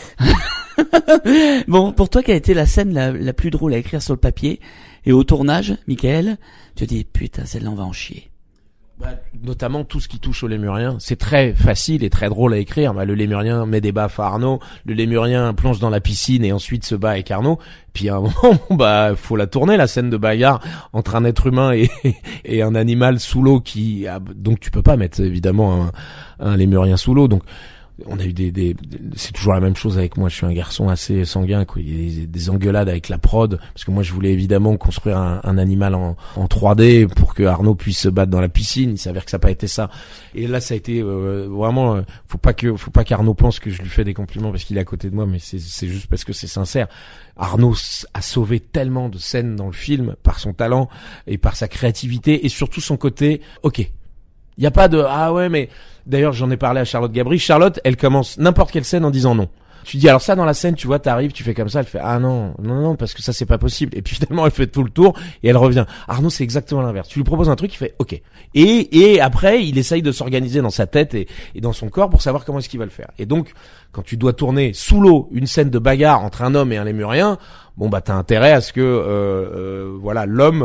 Speaker 3: Bon, pour toi, quelle a été la scène la plus drôle à écrire sur le papier? Et au tournage, Michael, tu te dis, putain, celle-là, on va en chier.
Speaker 4: Notamment tout ce qui touche au Lémurien, c'est très facile et très drôle à écrire. Le Lémurien met des baffes à Arnaud, le Lémurien plonge dans la piscine et ensuite se bat avec Arnaud. Puis à un moment, faut la tourner, la scène de bagarre entre un être humain et un animal sous l'eau donc tu peux pas mettre évidemment un Lémurien sous l'eau. Donc on a eu c'est toujours la même chose avec moi. Je suis un garçon assez sanguin, quoi. Il y a des engueulades avec la prod, parce que moi je voulais évidemment construire un animal en 3D pour que Arnaud puisse se battre dans la piscine. Il s'avère que ça n'a pas été ça. Et là ça a été vraiment. Faut pas qu'Arnaud pense que je lui fais des compliments parce qu'il est à côté de moi, mais c'est juste parce que c'est sincère. Arnaud a sauvé tellement de scènes dans le film par son talent et par sa créativité et surtout son côté. Ok. Il y a pas de ah ouais, mais d'ailleurs j'en ai parlé à Charlotte Gabri. Charlotte, elle commence n'importe quelle scène en disant non. Tu dis alors ça dans la scène, tu vois, t'arrives, tu fais comme ça, elle fait ah non parce que ça c'est pas possible. Et puis finalement elle fait tout le tour et elle revient. Arnaud c'est exactement l'inverse. Tu lui proposes un truc, il fait ok. Et après il essaye de s'organiser dans sa tête et dans son corps pour savoir comment est-ce qu'il va le faire. Et donc quand tu dois tourner sous l'eau une scène de bagarre entre un homme et un lémurien, bon bah t'as intérêt à ce que voilà l'homme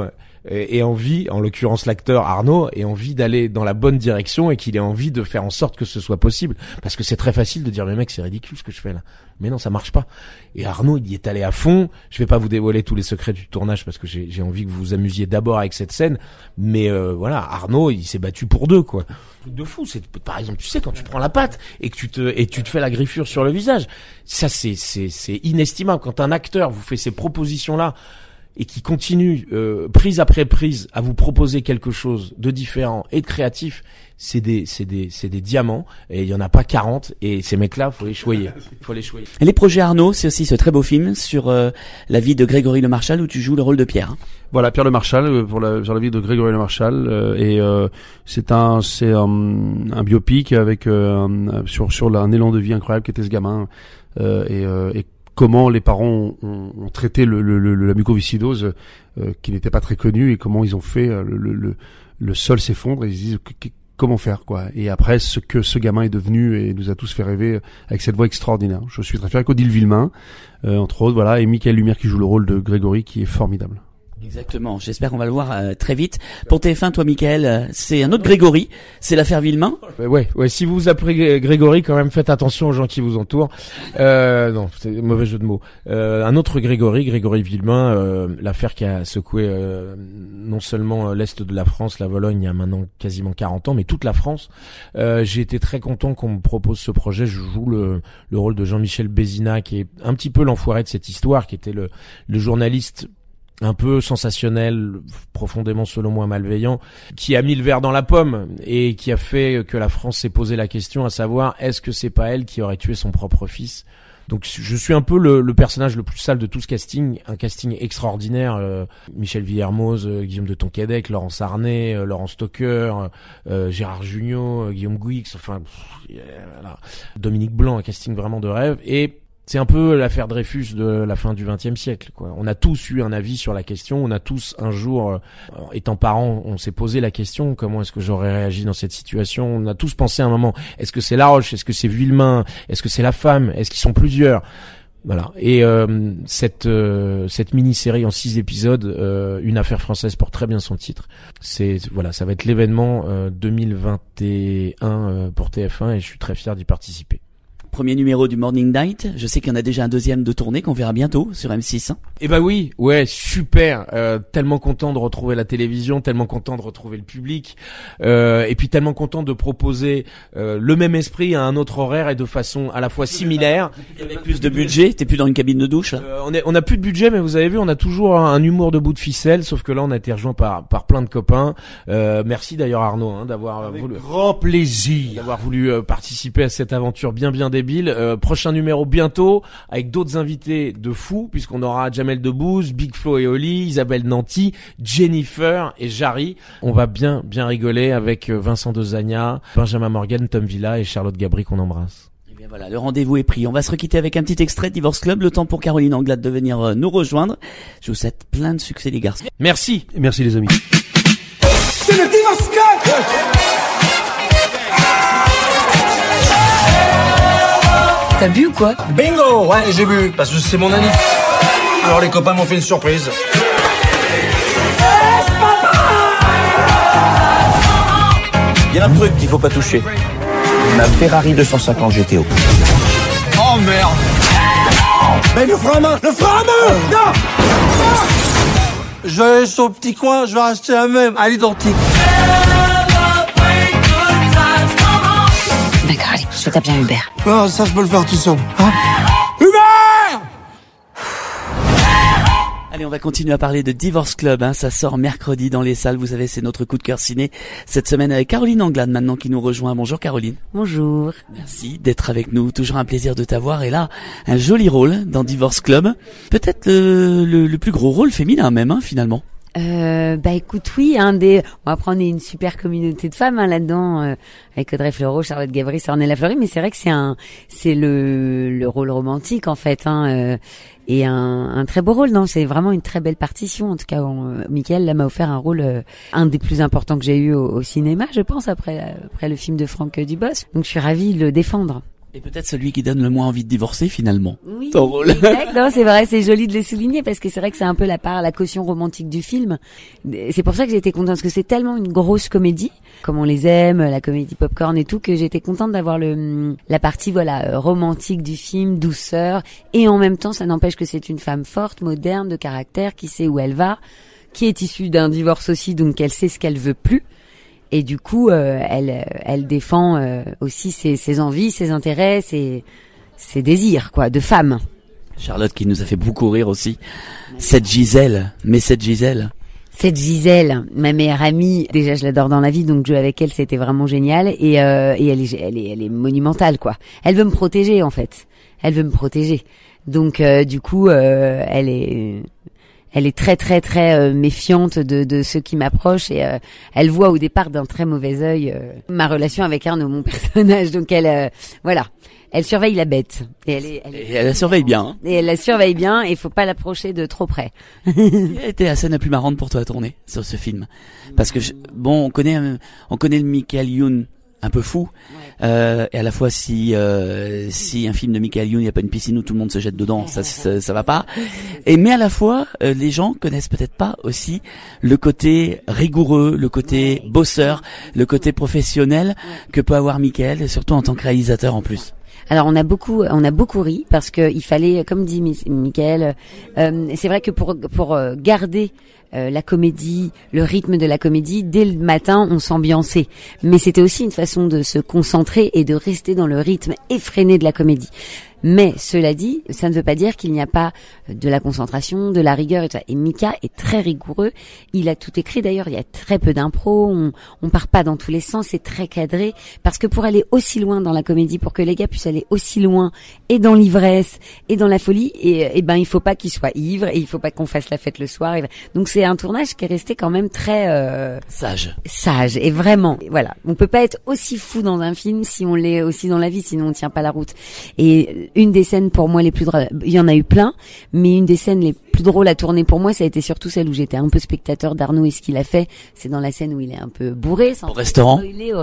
Speaker 4: ait envie, en l'occurrence l'acteur Arnaud, ait envie d'aller dans la bonne direction et qu'il ait envie de faire en sorte que ce soit possible. Parce que c'est très facile de dire mais mec, c'est ridicule ce que je fais là. Mais non, ça marche pas. Et Arnaud, il y est allé à fond. Je vais pas vous dévoiler tous les secrets du tournage parce que j'ai envie que vous vous amusiez d'abord avec cette scène. Mais voilà, Arnaud, il s'est battu pour deux, quoi. Truc de fou. C'est par exemple, tu sais, quand tu prends la pâte et que tu te fais la griffure sur le visage, ça c'est inestimable. Quand un acteur vous fait ces propositions là et qui continue prise après prise à vous proposer quelque chose de différent et de créatif, c'est des diamants, et il y en a pas 40, et ces mecs-là, faut les choyer.
Speaker 3: Les projets Arnaud, c'est aussi ce très beau film sur la vie de Grégory Le Marchal où tu joues le rôle de Pierre.
Speaker 5: Voilà, Pierre Le Marchal sur la vie de Grégory Le Marchal, et c'est un biopic avec sur un élan de vie incroyable qu'était ce gamin, et comment les parents ont traité la mucoviscidose, qui n'était pas très connue, et comment ils ont fait le sol s'effondre, et ils se disent comment faire, quoi. Et après, ce que ce gamin est devenu et nous a tous fait rêver avec cette voix extraordinaire. Je suis très fier avec Odile Villemain, entre autres, voilà, et Mickaël Lumière qui joue le rôle de Grégory, qui est formidable.
Speaker 3: Exactement. J'espère qu'on va le voir très vite. Pour TF1, toi, Mickaël, c'est un autre Grégory. C'est l'affaire Villemain.
Speaker 4: Ouais. Si vous vous appelez Grégory, quand même, faites attention aux gens qui vous entourent. Non, c'est un mauvais jeu de mots. Un autre Grégory Villemain, l'affaire qui a secoué non seulement l'est de la France, la Vologne, il y a maintenant quasiment 40 ans, mais toute la France. J'ai été très content qu'on me propose ce projet. Je joue le rôle de Jean-Michel Bézina, qui est un petit peu l'enfoiré de cette histoire, qui était le journaliste un peu sensationnel, profondément selon moi malveillant, qui a mis le verre dans la pomme et qui a fait que la France s'est posé la question à savoir est-ce que c'est pas elle qui aurait tué son propre fils. Donc je suis un peu le personnage le plus sale de tout ce casting, un casting extraordinaire, Michel Villermoz, Guillaume de Tonquédec, Laurence Arnay, Laurent Stocker, Gérard Jugnot, Guillaume Gouix, enfin voilà. Dominique Blanc, un casting vraiment de rêve. Et c'est un peu l'affaire Dreyfus de la fin du XXe siècle, quoi. On a tous eu un avis sur la question. On a tous un jour, étant parents, on s'est posé la question comment est-ce que j'aurais réagi dans cette situation. On a tous pensé à un moment est-ce que c'est Laroche, est-ce que c'est Villemain, est-ce que c'est la femme, est-ce qu'ils sont plusieurs. Voilà. Et cette mini-série en 6 épisodes, Une affaire française porte très bien son titre. Ça va être l'événement 2021 pour TF1 et je suis très fier d'y participer.
Speaker 3: Premier numéro du Morning Night. Je sais qu'il y en a déjà un deuxième de tournée qu'on verra bientôt sur M6.
Speaker 4: Eh ben oui, ouais, super. Tellement content de retrouver la télévision, tellement content de retrouver le public, et puis tellement content de proposer le même esprit à un autre horaire et de façon à la fois similaire.
Speaker 3: Avec plus de budget, t'es plus dans une cabine de douche.
Speaker 4: On a plus de budget, mais vous avez vu, on a toujours un humour de bout de ficelle, sauf que là on a été rejoint par plein de copains. Merci d'ailleurs Arnaud d'avoir voulu,
Speaker 10: grand plaisir,
Speaker 4: d'avoir voulu participer à cette aventure bien débile. Prochain numéro bientôt avec d'autres invités de fous, puisqu'on aura Jamel Debbouze, Big Flo et Oli, Isabelle Nanty, Jennifer et Jarry. On va bien rigoler avec Vincent Dezagna, Benjamin Morgan, Tom Villa et Charlotte Gabri qu'on embrasse.
Speaker 3: Et bien voilà, le rendez-vous est pris. On va se requitter avec un petit extrait de Divorce Club. Le temps pour Caroline Anglade de venir nous rejoindre. Je vous souhaite plein de succès les garçons.
Speaker 4: Merci.
Speaker 5: Et merci les amis.
Speaker 10: C'est le Divorce Club.
Speaker 6: T'as bu ou quoi?
Speaker 9: Bingo! Ouais, j'ai bu, parce que c'est mon année. Alors les copains m'ont fait une surprise. Il y a un truc qu'il faut pas toucher. Ma Ferrari 250 GTO.
Speaker 10: Oh merde!
Speaker 9: Mais le frein à main! Le frein à main!
Speaker 10: Non! Je vais aller sur le petit coin, je vais acheter la même, à l'identique.
Speaker 6: D'accord, allez, je te tape bien Uber.
Speaker 10: Non, ça je peux le faire tout seul. Hein? Hubert!
Speaker 3: Allez, on va continuer à parler de Divorce Club, ça sort mercredi dans les salles, vous savez, c'est notre coup de cœur ciné cette semaine avec Caroline Anglade maintenant qui nous rejoint. Bonjour Caroline.
Speaker 13: Bonjour.
Speaker 3: Merci d'être avec nous, toujours un plaisir de t'avoir, et là, un joli rôle dans Divorce Club, peut-être le plus gros rôle féminin même, finalement.
Speaker 13: Écoute, oui, après on est une super communauté de femmes là-dedans, avec Audrey Fleurot, Charlotte Gabri, Ornella Fleury, mais c'est vrai que c'est le rôle romantique en fait, et un très beau rôle. Non, c'est vraiment une très belle partition. En tout cas, Mickaël là m'a offert un rôle, un des plus importants que j'ai eu au cinéma, je pense, après le film de Franck Dubosc. Donc je suis ravie de le défendre.
Speaker 3: Et peut-être celui qui donne le moins envie de divorcer finalement.
Speaker 13: Oui,
Speaker 3: ton rôle.
Speaker 13: exact. Non, c'est vrai, c'est joli de le souligner parce que c'est vrai que c'est un peu la caution romantique du film. C'est pour ça que j'ai été contente parce que c'est tellement une grosse comédie, comme on les aime, la comédie popcorn et tout, que j'étais contente d'avoir la partie romantique du film, douceur, et en même temps ça n'empêche que c'est une femme forte, moderne, de caractère, qui sait où elle va, qui est issue d'un divorce aussi, donc elle sait ce qu'elle veut plus. Et du coup, elle défend aussi ses envies, ses intérêts, ses désirs, quoi, de femme.
Speaker 3: Charlotte qui nous a fait beaucoup rire aussi. Cette Gisèle,
Speaker 13: Cette Gisèle, ma meilleure amie, déjà je l'adore dans la vie, donc jouer avec elle c'était vraiment génial. Et elle est monumentale, quoi. Elle veut me protéger en fait. Elle veut me protéger. Donc du coup, elle est très très très méfiante de ceux qui m'approchent et elle voit au départ d'un très mauvais œil ma relation avec Arnaud, mon personnage. Donc elle elle surveille la bête et
Speaker 3: elle la surveille bien. Hein.
Speaker 13: Et elle la surveille bien et faut pas l'approcher de trop près.
Speaker 3: Quelle a été la scène la plus marrante pour toi à tourner sur ce film? Parce que on connaît le Michael Youn un peu fou, et à la fois si un film de Michael Youn, il y a pas une piscine où tout le monde se jette dedans, ça va pas. Mais à la fois les gens connaissent peut-être pas aussi le côté rigoureux, le côté bosseur, le côté professionnel que peut avoir Michael, surtout en tant que réalisateur en plus.
Speaker 13: Alors on a beaucoup ri parce que il fallait, comme dit Michael, c'est vrai que pour garder la comédie, le rythme de la comédie, dès le matin on s'ambiançait, mais c'était aussi une façon de se concentrer et de rester dans le rythme effréné de la comédie. Mais cela dit, ça ne veut pas dire qu'il n'y a pas de la concentration, de la rigueur et tout ça. Et Mika est très rigoureux. Il a tout écrit d'ailleurs. Il y a très peu d'impro. On part pas dans tous les sens. C'est très cadré parce que pour aller aussi loin dans la comédie, pour que les gars puissent aller aussi loin et dans l'ivresse et dans la folie, et ben il faut pas qu'ils soient ivres et il faut pas qu'on fasse la fête le soir. Donc c'est un tournage qui est resté quand même très
Speaker 3: sage.
Speaker 13: Et vraiment, voilà. On peut pas être aussi fou dans un film si on l'est aussi dans la vie, sinon on tient pas la route. Et une des scènes pour moi les plus drôles, il y en a eu plein, mais une des scènes les plus drôles à tourner pour moi, ça a été surtout celle où j'étais un peu spectateur d'Arnaud et ce qu'il a fait. C'est dans la scène où il est un peu bourré,
Speaker 3: au restaurant.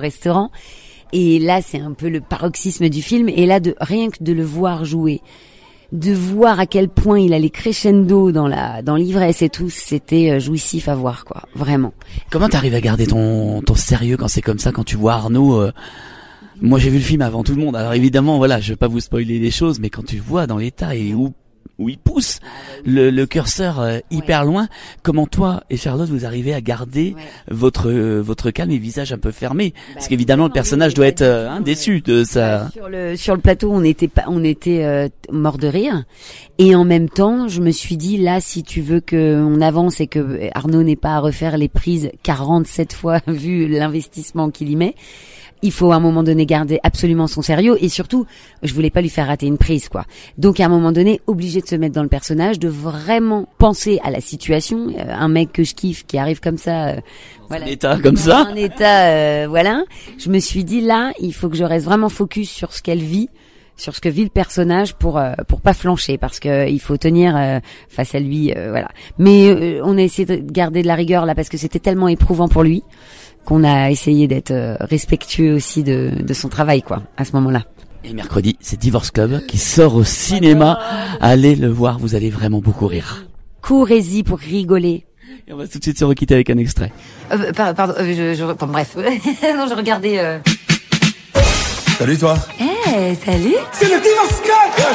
Speaker 13: Et là, c'est un peu le paroxysme du film. Et là, rien que de le voir jouer, de voir à quel point il allait crescendo dans l'ivresse et tout, c'était jouissif à voir, quoi. Vraiment.
Speaker 3: Comment t'arrives à garder ton sérieux quand c'est comme ça, quand tu vois Arnaud? Moi, j'ai vu le film avant tout le monde. Alors évidemment, voilà, je vais pas vous spoiler les choses, mais quand tu vois dans l'état et où il pousse le curseur hyper loin, comment toi et Charlotte vous arrivez à garder votre calme et visage un peu fermé? Parce qu'évidemment, le personnage doit être déçu de ça.
Speaker 13: Sur le plateau, on était mort de rire. Et en même temps, je me suis dit, là, si tu veux qu'on avance et que Arnaud n'ait pas à refaire les prises 47 fois vu l'investissement qu'il y met, il faut à un moment donné garder absolument son sérieux et surtout, je voulais pas lui faire rater une prise, quoi. Donc à un moment donné, obligé de se mettre dans le personnage, de vraiment penser à la situation. Un mec que je kiffe qui arrive comme ça,
Speaker 3: voilà, un état comme ça.
Speaker 13: Un état, voilà. Je me suis dit là, il faut que je reste vraiment focus sur ce qu'elle vit, sur ce que vit le personnage pour pas flancher parce que il faut tenir face à lui, voilà. Mais on a essayé de garder de la rigueur là parce que c'était tellement éprouvant pour lui qu'on a essayé d'être respectueux aussi de son travail, quoi, à ce moment-là.
Speaker 3: Et mercredi, c'est Divorce Club qui sort au cinéma. Allez le voir, vous allez vraiment beaucoup rire.
Speaker 13: Courez-y pour rigoler.
Speaker 3: Et on va tout de suite se requitter avec un extrait.
Speaker 13: Pardon, bref. Non, je regardais...
Speaker 9: Salut toi.
Speaker 13: Salut.
Speaker 10: C'est le Divorce Club.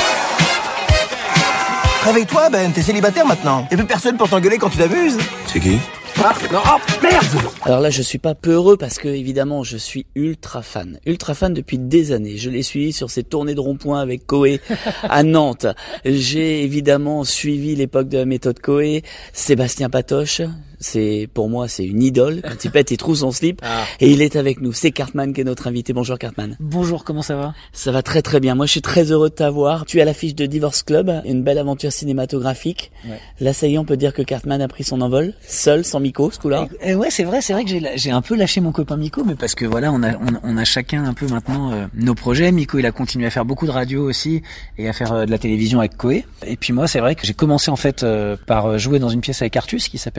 Speaker 9: Réveille-toi, Ben, t'es célibataire maintenant. Y'a plus personne pour t'engueuler quand tu t'amuses. C'est qui?
Speaker 10: Ah, non, oh, merde.
Speaker 3: Alors là, je suis pas peu heureux parce que évidemment, je suis ultra fan depuis des années. Je l'ai suivi sur ses tournées de rond-point avec Coé à Nantes. J'ai évidemment suivi l'époque de la méthode Coé. Sébastien Patoche, pour moi, c'est une idole. Quand il pète, il trouve son slip. Et il est avec nous. C'est Cartman qui est notre invité. Bonjour Cartman.
Speaker 14: Bonjour, comment ça va?
Speaker 3: Ça va très très bien. Moi, je suis très heureux de t'avoir. Tu es à l'affiche de Divorce Club, une belle aventure cinématographique. Ouais. Là, ça y est, on peut dire que Cartman a pris son envol, seul, sans Miko, ce coup-là.
Speaker 14: Ouais, c'est vrai que j'ai un peu lâché mon copain Miko, mais parce que voilà, on a chacun un peu maintenant nos projets. Miko, il a continué à faire beaucoup de radio aussi et à faire de la télévision avec Coé. Et puis moi, c'est vrai que j'ai commencé en fait par jouer dans une pièce avec Artus qui s'appelle Duel à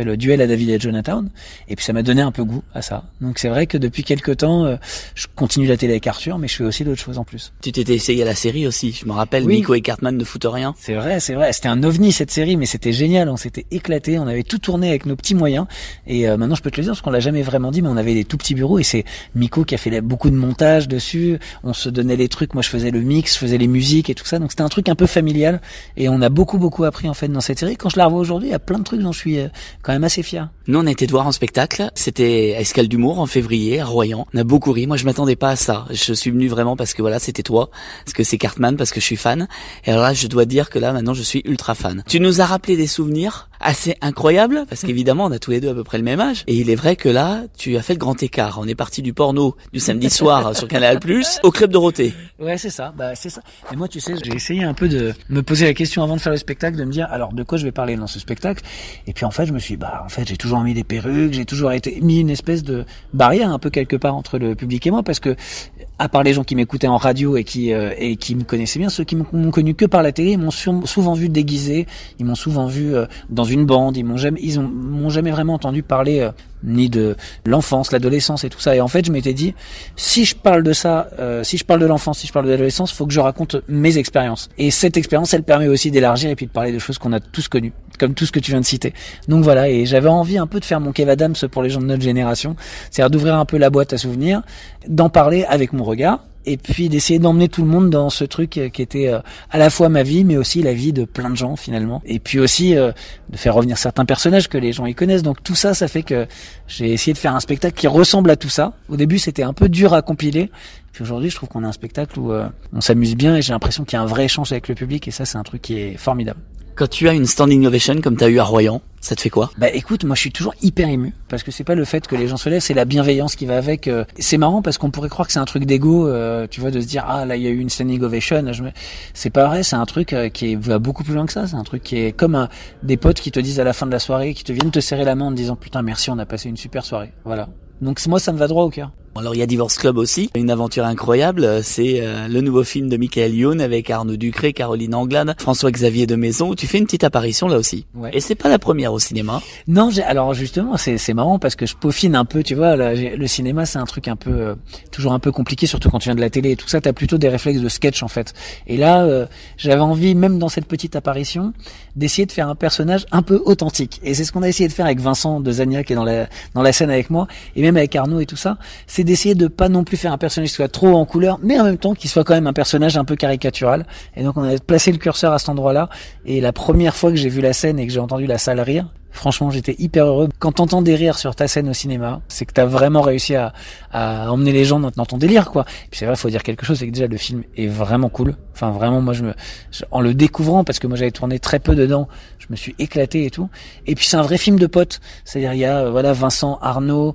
Speaker 14: David et Jonathan, et puis ça m'a donné un peu goût à ça. Donc c'est vrai que depuis quelques temps, je continue la télé avec Arthur, mais je fais aussi d'autres choses en plus.
Speaker 3: Tu t'étais essayé à la série aussi, je me rappelle,
Speaker 14: Oui.
Speaker 3: Nico et Cartman ne foutent rien.
Speaker 14: C'est vrai. C'était un ovni cette série, mais c'était génial. On s'était éclaté, on avait tout tourné avec nos petits moyens. Et maintenant, je peux te le dire parce qu'on l'a jamais vraiment dit, mais on avait des tout petits bureaux et c'est Miko qui a fait beaucoup de montage dessus. On se donnait les trucs. Moi, je faisais le mix, je faisais les musiques et tout ça. Donc c'était un truc un peu familial. Et on a beaucoup appris en fait dans cette série. Quand je la revois aujourd'hui, il y a plein de trucs dont je suis quand même assez fier.
Speaker 3: Nous, on a été te voir en spectacle. C'était à Escale d'Humour en février à Royan. On a beaucoup ri. Moi, je m'attendais pas à ça. Je suis venu vraiment parce que voilà, c'était toi, parce que c'est Cartman, parce que je suis fan. Et alors là, je dois dire que là, maintenant, je suis ultra fan. Tu nous as rappelé des souvenirs assez incroyables, parce qu'évidemment, on a tous les deux à peu près le même âge. Et il est vrai que là, tu as fait le grand écart. On est parti du porno du samedi soir sur Canal+, au Club Dorothée.
Speaker 14: Ouais, c'est ça. C'est ça. Et moi, tu sais, j'ai essayé un peu de me poser la question avant de faire le spectacle, de me dire, alors, de quoi je vais parler dans ce spectacle? Et puis, en fait, je me suis dit, en fait, j'ai toujours mis des perruques, j'ai toujours mis une espèce de barrière un peu quelque part entre le public et moi, parce que, à part les gens qui m'écoutaient en radio et qui me connaissaient bien, ceux qui m'ont connu que par la télé, ils m'ont souvent vu déguisé, ils m'ont souvent vu dans une bande, ils m'ont jamais vraiment entendu parler ni de l'enfance, l'adolescence et tout ça. Et en fait, je m'étais dit, si je parle de ça, si je parle de l'enfance, si je parle de l'adolescence, faut que je raconte mes expériences. Et cette expérience, elle permet aussi d'élargir et puis de parler de choses qu'on a tous connues, comme tout ce que tu viens de citer. Donc voilà, et j'avais envie un peu de faire mon Kev Adams pour les gens de notre génération, c'est-à-dire d'ouvrir un peu la boîte à souvenirs, d'en parler avec mon regard, et puis d'essayer d'emmener tout le monde dans ce truc qui était à la fois ma vie, mais aussi la vie de plein de gens finalement. Et puis aussi de faire revenir certains personnages que les gens y connaissent. Donc tout ça, ça fait que j'ai essayé de faire un spectacle qui ressemble à tout ça. Au début, c'était un peu dur à compiler. Puis aujourd'hui, je trouve qu'on a un spectacle où on s'amuse bien et j'ai l'impression qu'il y a un vrai échange avec le public. Et ça, c'est un truc qui est formidable.
Speaker 3: Quand tu as une standing ovation comme tu as eu à Royan, ça te fait quoi?
Speaker 14: Écoute, moi je suis toujours hyper ému parce que c'est pas le fait que les gens se lèvent, c'est la bienveillance qui va avec. C'est marrant parce qu'on pourrait croire que c'est un truc d'ego, tu vois, de se dire là il y a eu une standing ovation. C'est pas vrai, c'est un truc qui va beaucoup plus loin que ça. C'est un truc qui est comme des potes qui te disent à la fin de la soirée, qui te viennent te serrer la main en te disant putain merci, on a passé une super soirée. Voilà. Donc moi ça me va droit au cœur.
Speaker 3: Alors il y a Divorce Club aussi, une aventure incroyable, c'est le nouveau film de Michael Youn avec Arnaud Ducré, Caroline Anglade, François-Xavier de Maison, où tu fais une petite apparition là aussi.
Speaker 14: Ouais.
Speaker 3: Et c'est pas la première au cinéma.
Speaker 14: Non, alors justement, c'est marrant parce que je peaufine un peu, tu vois, là, le cinéma c'est un truc un peu toujours un peu compliqué, surtout quand tu viens de la télé et tout ça, t'as plutôt des réflexes de sketch en fait. Et là, j'avais envie, même dans cette petite apparition, d'essayer de faire un personnage un peu authentique. Et c'est ce qu'on a essayé de faire avec Vincent de Zania qui est dans la scène avec moi, et même avec Arnaud et tout ça, c'est d'essayer de pas non plus faire un personnage qui soit trop en couleur, mais en même temps qui soit quand même un personnage un peu caricatural. Et donc on a placé le curseur à cet endroit-là. Et la première fois que j'ai vu la scène et que j'ai entendu la salle rire, franchement, j'étais hyper heureux. Quand t'entends des rires sur ta scène au cinéma, c'est que t'as vraiment réussi à emmener les gens dans ton délire, quoi. Et puis c'est vrai, faut dire quelque chose, c'est que déjà le film est vraiment cool. Enfin, vraiment, moi, en le découvrant, parce que moi j'avais tourné très peu dedans, je me suis éclaté et tout. Et puis c'est un vrai film de potes. C'est-à-dire, il y a, Vincent, Arnaud,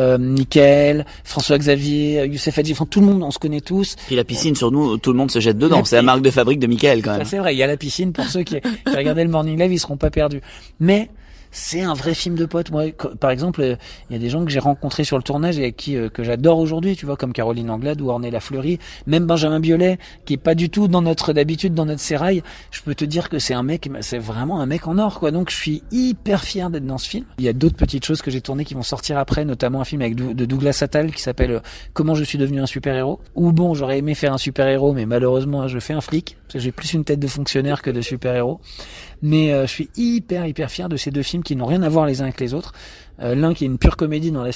Speaker 14: Mickaël, François-Xavier, Youssef Hadji, enfin, tout le monde, on se connaît tous.
Speaker 3: Et la piscine, sur nous, tout le monde se jette dedans. C'est la marque de fabrique de Mickaël, quand même.
Speaker 14: Ça, c'est vrai, il y a la piscine, pour ceux qui regardaient le Morning Live, ils seront pas perdus. Mais, c'est un vrai film de potes. Moi, par exemple, il y a des gens que j'ai rencontrés sur le tournage et avec qui que j'adore aujourd'hui, tu vois, comme Caroline Anglade ou Ornella Fleury, même Benjamin Biolay, qui est pas du tout d'habitude dans notre sérail. Je peux te dire que c'est vraiment un mec en or, quoi. Donc, je suis hyper fier d'être dans ce film. Il y a d'autres petites choses que j'ai tournées qui vont sortir après, notamment un film de Douglas Attal qui s'appelle Comment je suis devenu un super-héros. Ou bon, j'aurais aimé faire un super-héros, mais malheureusement, je fais un flic. Parce que j'ai plus une tête de fonctionnaire que de super-héros. Mais je suis hyper fier de ces deux films qui n'ont rien à voir les uns avec les autres. L'un qui est une pure comédie dans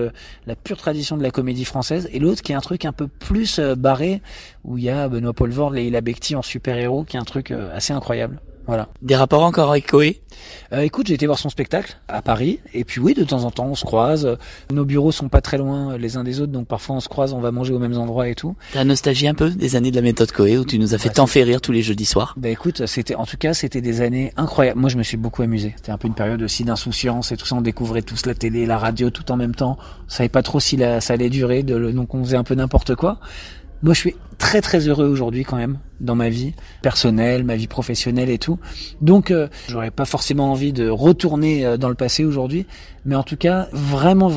Speaker 14: la pure tradition de la comédie française, et l'autre qui est un truc un peu plus barré, où il y a Benoît Poelvoorde, Leila Bekti en super-héros, qui est un truc assez incroyable. Voilà.
Speaker 3: Des rapports encore avec Koé?
Speaker 14: Écoute, j'ai été voir son spectacle à Paris, et puis oui, de temps en temps, on se croise. Nos bureaux sont pas très loin les uns des autres, donc parfois on se croise, on va manger aux mêmes endroits et tout.
Speaker 3: T'as nostalgie un peu des années de la méthode Koé où tu nous as fait tant fait rire tous les jeudis soirs?
Speaker 14: Écoute, c'était des années incroyables. Moi, je me suis beaucoup amusé. C'était un peu une période aussi d'insouciance et tout ça. On découvrait tous la télé, la radio, tout en même temps. On savait pas trop si ça allait durer, donc on faisait un peu n'importe quoi. Moi, je suis très très heureux aujourd'hui quand même dans ma vie personnelle, ma vie professionnelle et tout. Donc, j'aurais pas forcément envie de retourner dans le passé aujourd'hui, mais en tout cas, vraiment,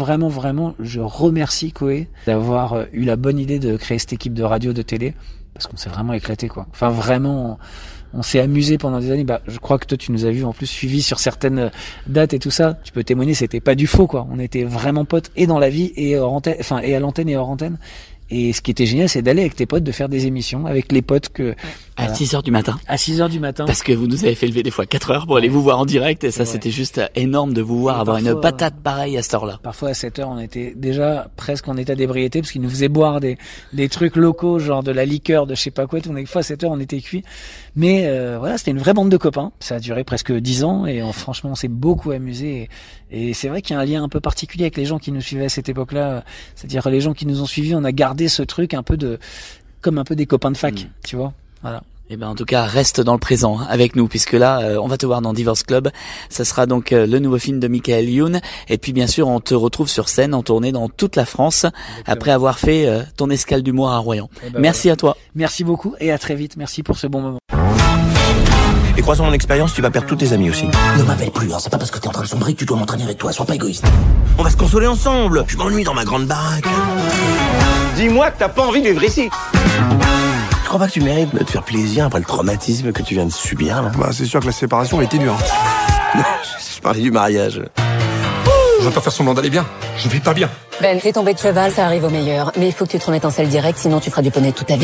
Speaker 14: je remercie Koé d'avoir eu la bonne idée de créer cette équipe de radio, de télé, parce qu'on s'est vraiment éclaté, quoi. Enfin, vraiment, on s'est amusé pendant des années. Bah, je crois que toi, tu nous as vu en plus suivi sur certaines dates et tout ça. Tu peux témoigner, c'était pas du faux, quoi. On était vraiment potes et dans la vie et hors antenne, enfin, et à l'antenne et hors antenne. Et ce qui était génial, c'est d'aller avec tes potes, de faire des émissions avec les potes que...
Speaker 3: À 6h du matin.
Speaker 14: À 6h du matin.
Speaker 3: Parce que vous nous avez fait lever des fois 4 heures pour aller vous voir en direct et ça, c'était juste énorme de vous voir avoir une patate pareille à cette heure-là.
Speaker 14: Parfois, à 7h, on était déjà presque en état d'ébriété parce qu'ils nous faisaient boire des trucs locaux, genre de la liqueur, de je sais pas quoi. Des fois, à 7h, on était cuits. Mais voilà, c'était une vraie bande de copains. Ça a duré presque 10 ans et franchement, on s'est beaucoup amusé. Et c'est vrai qu'il y a un lien un peu particulier avec les gens qui nous suivaient à cette époque-là. C'est-à-dire les gens qui nous ont suivis, on a gardé ce truc un peu comme un peu des copains de fac, tu vois. Voilà.
Speaker 3: Eh ben en tout cas, reste dans le présent avec nous, puisque là, on va te voir dans Divorce Club. Ça sera donc le nouveau film de Michael Youn. Et puis bien sûr, on te retrouve sur scène en tournée dans toute la France, après avoir fait ton escale d'humour à Royan. Merci à toi.
Speaker 14: Merci beaucoup et à très vite. Merci pour ce bon moment.
Speaker 9: Et croisant mon expérience, tu vas perdre tous tes amis aussi.
Speaker 15: Ne m'appelle plus, hein. C'est pas parce que t'es en train de sombrer que tu dois m'entraîner avec toi. Sois pas égoïste.
Speaker 9: On va se consoler ensemble. Je m'ennuie dans ma grande baraque. Dis-moi que t'as pas envie de vivre ici. Je crois pas que tu mérites de te faire plaisir après le traumatisme que tu viens de subir, là.
Speaker 7: Bah, c'est sûr que la séparation a été dure.
Speaker 9: Je parlais du mariage.
Speaker 7: Je vais pas faire semblant d'aller bien. Je vais pas bien.
Speaker 6: Ben, t'es tombé de cheval, ça arrive au meilleur. Mais il faut que tu te remettes en selle directe, sinon tu feras du poney toute ta vie.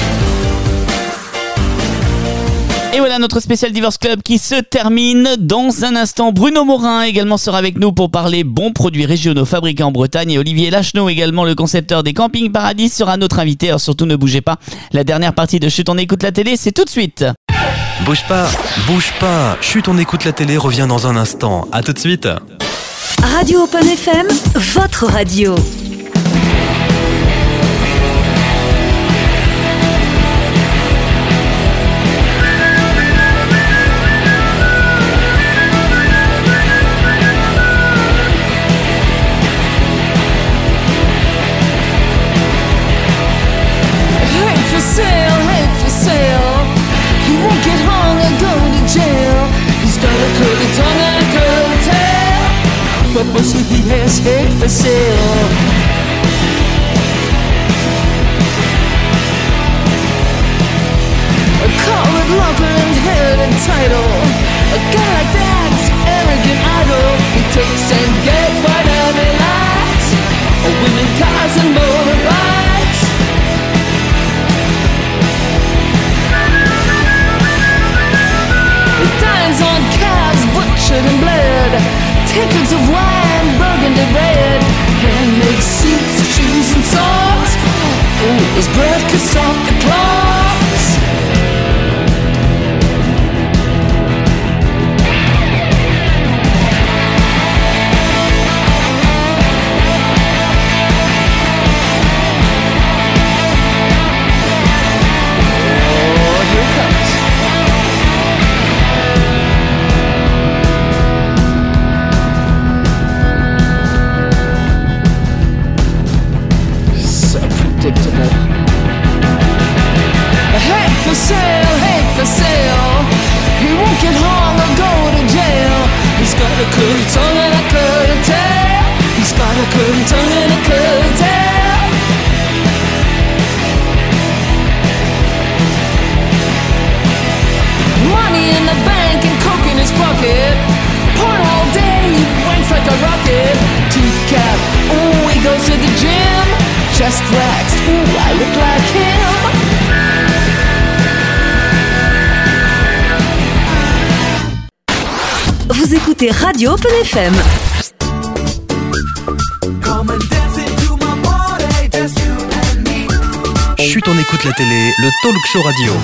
Speaker 3: Et voilà notre spécial Divorce Club qui se termine dans un instant. Bruno Morin également sera avec nous pour parler bons produits régionaux fabriqués en Bretagne. Et Olivier Lacheneau, également le concepteur des Camping Paradis, sera notre invité. Alors surtout ne bougez pas. La dernière partie de Chut, on écoute la télé, c'est tout de suite.
Speaker 1: Bouge pas, bouge pas. Chut, on écoute la télé revient dans un instant. À tout de suite.
Speaker 2: Radio Open FM, votre radio.
Speaker 16: But mostly he has hate for sale. Call it lover and head and title. A guy like that's arrogant idol. He takes and gets whatever he likes. Women, cars and motorbikes. He dines on calves butchered and bled. Tickets of wine, burgundy red, handmade suits, shoes and socks. Oh, his breath could stop the clocks. Oh, here it comes. Predictable. Hate for sale. He won't get hung or go to jail. He's got a curly tongue and a curly tail. He's got a curly tongue and a curly tail. Money in the bank and coke in his pocket. Porn all day, he wanks like a rocket. Tooth cap, oh, he goes to the gym. Chest waxed, ooh, I look like him.
Speaker 2: Vous écoutez Radio Open FM.
Speaker 1: Chut, on écoute la télé, le talk show radio.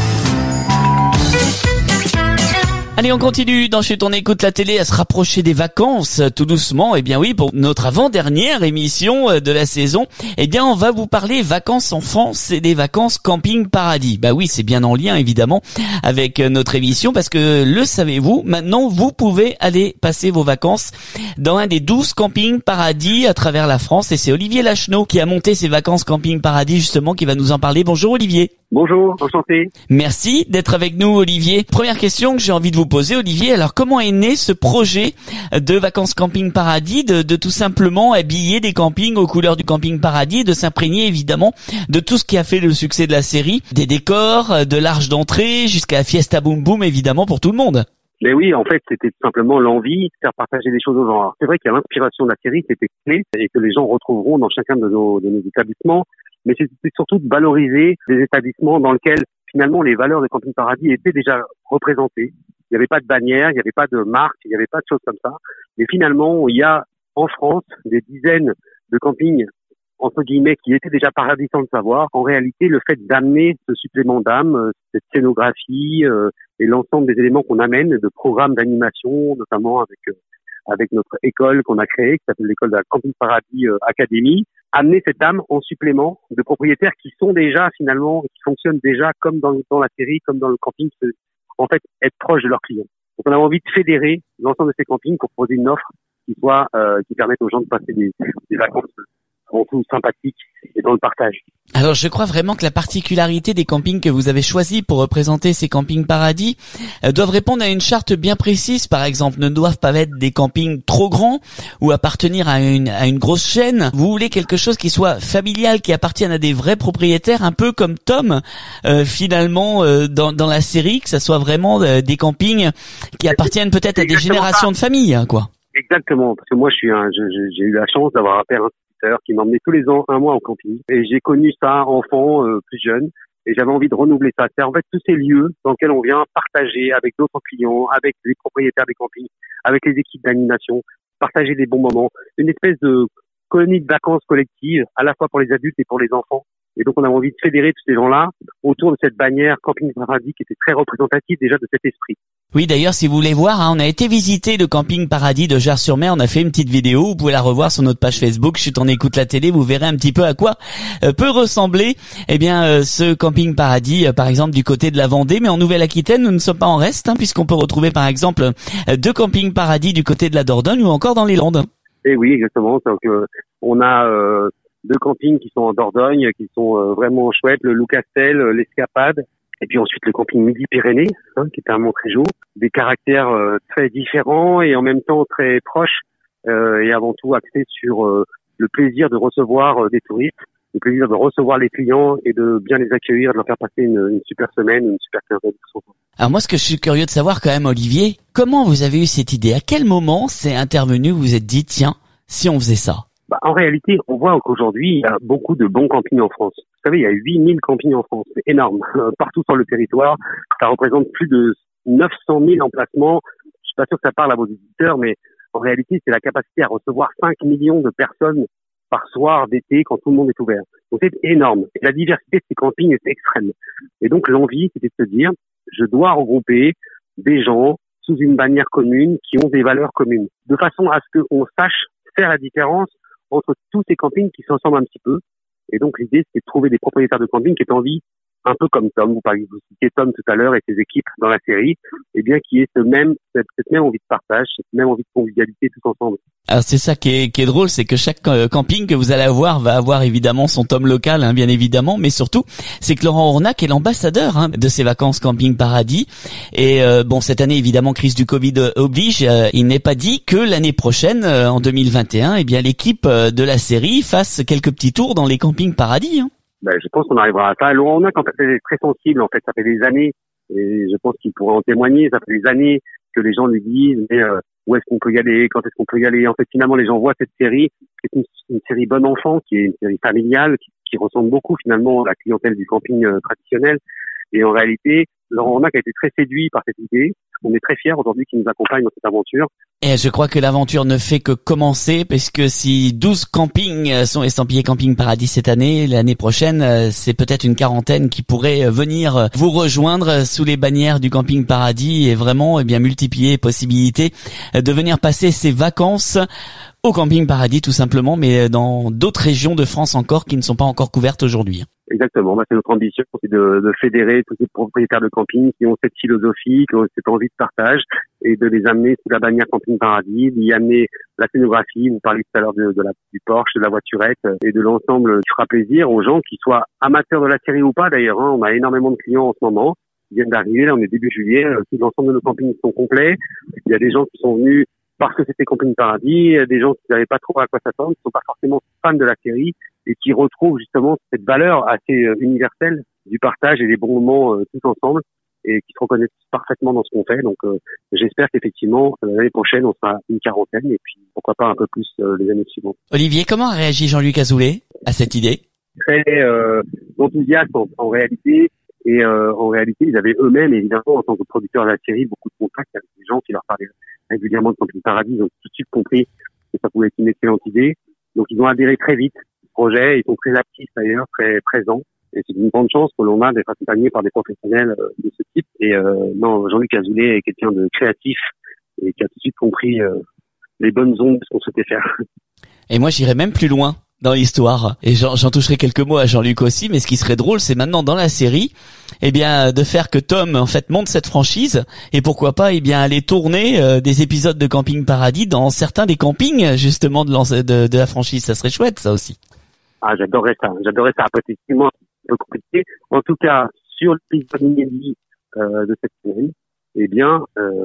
Speaker 3: Allez, on continue dans Chut, on écoute la télé à se rapprocher des vacances tout doucement. Eh bien oui, pour notre avant-dernière émission de la saison, eh bien on va vous parler vacances en France et des vacances Camping Paradis. Bah oui, c'est bien en lien évidemment avec notre émission parce que le savez-vous, maintenant vous pouvez aller passer vos vacances dans un des 12 Camping Paradis à travers la France et c'est Olivier Lacheneau qui a monté ces vacances Camping Paradis justement qui va nous en parler. Bonjour Olivier.
Speaker 17: Bonjour, enchanté.
Speaker 3: Merci d'être avec nous Olivier. Première question que j'ai envie de vous poser, Olivier. Alors, comment est né ce projet de Vacances Camping Paradis, de tout simplement habiller des campings aux couleurs du Camping Paradis, de s'imprégner évidemment de tout ce qui a fait le succès de la série, des décors, de l'arche d'entrée jusqu'à Fiesta Boom Boom évidemment pour tout le monde.
Speaker 17: Mais oui, en fait, c'était tout simplement l'envie de faire partager des choses aux gens. Alors, c'est vrai qu'il y a l'inspiration de la série, c'était clé, et que les gens retrouveront dans chacun de nos établissements, mais c'était surtout de valoriser des établissements dans lesquels, finalement, les valeurs de Camping Paradis étaient déjà représentées. Il n'y avait pas de bannière, il n'y avait pas de marque, il n'y avait pas de choses comme ça. Mais finalement, il y a en France des dizaines de campings, entre guillemets, qui étaient déjà paradis sans le savoir. En réalité, le fait d'amener ce supplément d'âme, cette scénographie et l'ensemble des éléments qu'on amène, de programmes d'animation, notamment avec notre école qu'on a créée, qui s'appelle l'école de la Camping Paradis Academy, amener cette âme en supplément de propriétaires qui sont déjà finalement, qui fonctionnent déjà comme dans la série, comme dans le camping, en fait, être proche de leurs clients. Donc on a envie de fédérer l'ensemble de ces campings pour proposer une offre qui permette aux gens de passer des vacances avant tout sympathiques et dans le partage.
Speaker 3: Alors je crois vraiment que la particularité des campings que vous avez choisis pour représenter ces campings paradis doivent répondre à une charte bien précise. Par exemple, ne doivent pas être des campings trop grands ou appartenir à une grosse chaîne. Vous voulez quelque chose qui soit familial, qui appartienne à des vrais propriétaires, un peu comme Tom finalement dans la série, que ça soit vraiment des campings qui appartiennent peut-être à des générations de familles, quoi.
Speaker 17: Exactement, parce que moi j'ai eu la chance d'avoir un père instituteur qui m'emmenait tous les ans un mois au camping, et j'ai connu ça enfant, plus jeune, et j'avais envie de renouveler ça. C'est en fait tous ces lieux dans lesquels on vient partager avec d'autres clients, avec les propriétaires des campings, avec les équipes d'animation, partager des bons moments, une espèce de colonie de vacances collective, à la fois pour les adultes et pour les enfants. Et donc on a envie de fédérer tous ces gens-là autour de cette bannière Camping Paradis qui était très représentative déjà de cet esprit.
Speaker 3: Oui, d'ailleurs, si vous voulez voir, on a été visiter le Camping Paradis de Jars-sur-Mer. On a fait une petite vidéo. Vous pouvez la revoir sur notre page Facebook. Chut, on écoute la télé. Vous verrez un petit peu à quoi peut ressembler, ce Camping Paradis, par exemple, du côté de la Vendée. Mais en Nouvelle-Aquitaine, nous ne sommes pas en reste, puisqu'on peut retrouver, par exemple, deux Camping Paradis du côté de la Dordogne ou encore dans les Landes.
Speaker 17: Et oui, exactement. Donc, on a deux campings qui sont en Dordogne, qui sont vraiment chouettes. Le Loup-Castel, l'Escapade. Et puis ensuite le camping Midi-Pyrénées, qui est à Montrégeau, des caractères très différents et en même temps très proches, et avant tout axés sur le plaisir de recevoir des touristes, le plaisir de recevoir les clients et de bien les accueillir, de leur faire passer une super semaine, une super quinzaine.
Speaker 3: Alors moi, ce que je suis curieux de savoir quand même, Olivier, comment vous avez eu cette idée? À quel moment c'est intervenu, vous vous êtes dit, tiens, si on faisait ça?
Speaker 17: En réalité, on voit qu'aujourd'hui, il y a beaucoup de bons campings en France. Vous savez, il y a 8000 campings en France. C'est énorme. Partout sur le territoire, ça représente plus de 900 000 emplacements. Je suis pas sûr que ça parle à vos auditeurs, mais en réalité, c'est la capacité à recevoir 5 millions de personnes par soir d'été quand tout le monde est ouvert. Donc c'est énorme. Et la diversité de ces campings est extrême. Et donc l'envie, c'était de se dire, je dois regrouper des gens sous une bannière commune qui ont des valeurs communes, de façon à ce qu'on sache faire la différence entre tous ces campings qui se ressemblent un petit peu. Et donc l'idée, c'est de trouver des propriétaires de camping qui aient envie, un peu comme Tom, vous citiez Tom tout à l'heure et ses équipes dans la série, et bien qui aient cette même envie de partage, cette même envie de convivialité tous ensemble.
Speaker 3: Alors c'est ça qui est drôle, c'est que chaque camping que vous allez avoir va avoir évidemment son Tom local, bien évidemment, mais surtout c'est que Laurent Ornac est l'ambassadeur de ces vacances Camping Paradis. Et cette année évidemment crise du Covid oblige, il n'est pas dit que l'année prochaine, en 2021, l'équipe de la série fasse quelques petits tours dans les campings Paradis.
Speaker 17: Je pense qu'on arrivera à ça. Laurent Ornac, en fait, c'est très sensible. En fait, ça fait des années, et je pense qu'il pourrait en témoigner. Ça fait des années que les gens lui disent, mais où est-ce qu'on peut y aller, quand est-ce qu'on peut y aller. En fait, finalement, les gens voient cette série, qui est une série bon enfant, qui est une série familiale, qui ressemble beaucoup finalement à la clientèle du camping traditionnel. Et en réalité, Laurent Ornac a été très séduit par cette idée. On est très fiers aujourd'hui qu'il nous accompagne dans cette aventure.
Speaker 3: Et je crois que l'aventure ne fait que commencer, parce que si 12 campings sont estampillés Camping Paradis cette année, l'année prochaine, c'est peut-être une quarantaine qui pourrait venir vous rejoindre sous les bannières du Camping Paradis et vraiment multiplier les possibilités de venir passer ses vacances au Camping Paradis tout simplement, mais dans d'autres régions de France encore qui ne sont pas encore couvertes aujourd'hui.
Speaker 17: Exactement, c'est notre ambition, c'est de fédérer tous ces propriétaires de camping qui ont cette philosophie, qui ont cette envie de partage, et de les amener sous la bannière Camping Paradis, d'y amener la scénographie, vous parliez tout à l'heure du Porsche, de la voiturette, et de l'ensemble qui fera plaisir aux gens qui soient amateurs de la série ou pas d'ailleurs. On a énormément de clients en ce moment, viennent d'arriver. Là, on est début juillet, tout l'ensemble de nos campings sont complets. Il y a des gens qui sont venus parce que c'était Camping Paradis, il y a des gens qui savaient pas trop à quoi s'attendre, qui sont pas forcément fans de la série et qui retrouvent justement cette valeur assez universelle du partage et des bons moments tous ensemble et qui se reconnaissent parfaitement dans ce qu'on fait. Donc j'espère qu'effectivement l'année prochaine on sera une quarantaine et puis pourquoi pas un peu plus les années suivantes.
Speaker 3: Olivier, comment a réagi Jean-Luc Azoulay à cette idée?
Speaker 17: Très enthousiaste en réalité. Et en réalité, ils avaient eux-mêmes, évidemment, en tant que producteurs de la série, beaucoup de contacts avec des gens qui leur parlaient régulièrement de Camping Paradis. Ils ont tout de suite compris que ça pouvait être une excellente idée. Donc, ils ont adhéré très vite au projet. Ils sont très actifs d'ailleurs, très présents. Et c'est une grande chance que l'on a d'être accompagné par des professionnels de ce type. Et non, Jean-Luc Azoulay est quelqu'un de créatif et qui a tout de suite compris les bonnes ondes de ce qu'on souhaitait faire.
Speaker 3: Et moi, j'irais même plus loin dans l'histoire. Et j'en toucherai quelques mots à Jean-Luc aussi, mais ce qui serait drôle, c'est maintenant dans la série, eh bien, de faire que Tom, en fait, monte cette franchise, et pourquoi pas, eh bien, aller tourner des épisodes de Camping Paradis dans certains des campings, justement, de la franchise. Ça serait chouette, ça aussi.
Speaker 17: Ah, j'adorerais ça. Peut-être effectivement un peu compliqué. En tout cas, sur l'épisode inédit de cette semaine, eh bien,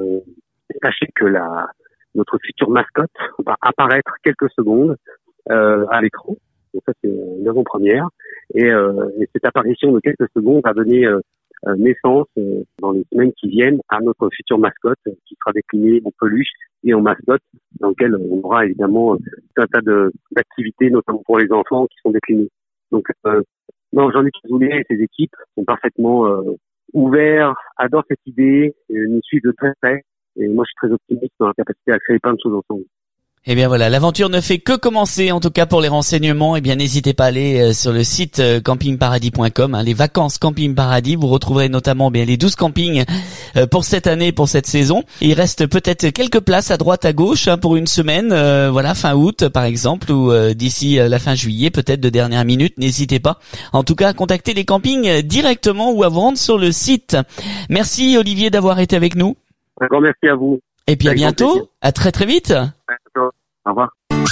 Speaker 17: sachez que notre future mascotte va apparaître quelques secondes à l'écran. Donc ça c'est une avant-première et cette apparition de quelques secondes va donner naissance dans les semaines qui viennent à notre future mascotte qui sera déclinée en peluche et en mascotte dans lequel on aura évidemment tout un tas d'activités notamment pour les enfants qui sont déclinées. Donc non, Jean-Luc Azoulay et ses équipes sont parfaitement ouverts, adorent cette idée, nous suivent de très près et moi je suis très optimiste dans la capacité à créer plein de choses ensemble.
Speaker 3: Eh bien voilà, l'aventure ne fait que commencer. En tout cas pour les renseignements, eh bien n'hésitez pas à aller sur le site campingparadis.com, les vacances Camping Paradis. Vous retrouverez notamment bien les 12 campings pour cette année, pour cette saison. Et il reste peut-être quelques places à droite, à gauche pour une semaine, voilà fin août par exemple, ou d'ici la fin juillet, peut-être de dernière minute. N'hésitez pas, en tout cas, à contacter les campings directement ou à vous rendre sur le site. Merci Olivier d'avoir été avec nous.
Speaker 17: Un grand merci à vous.
Speaker 3: Et puis à bientôt, à très très vite.
Speaker 17: Au revoir.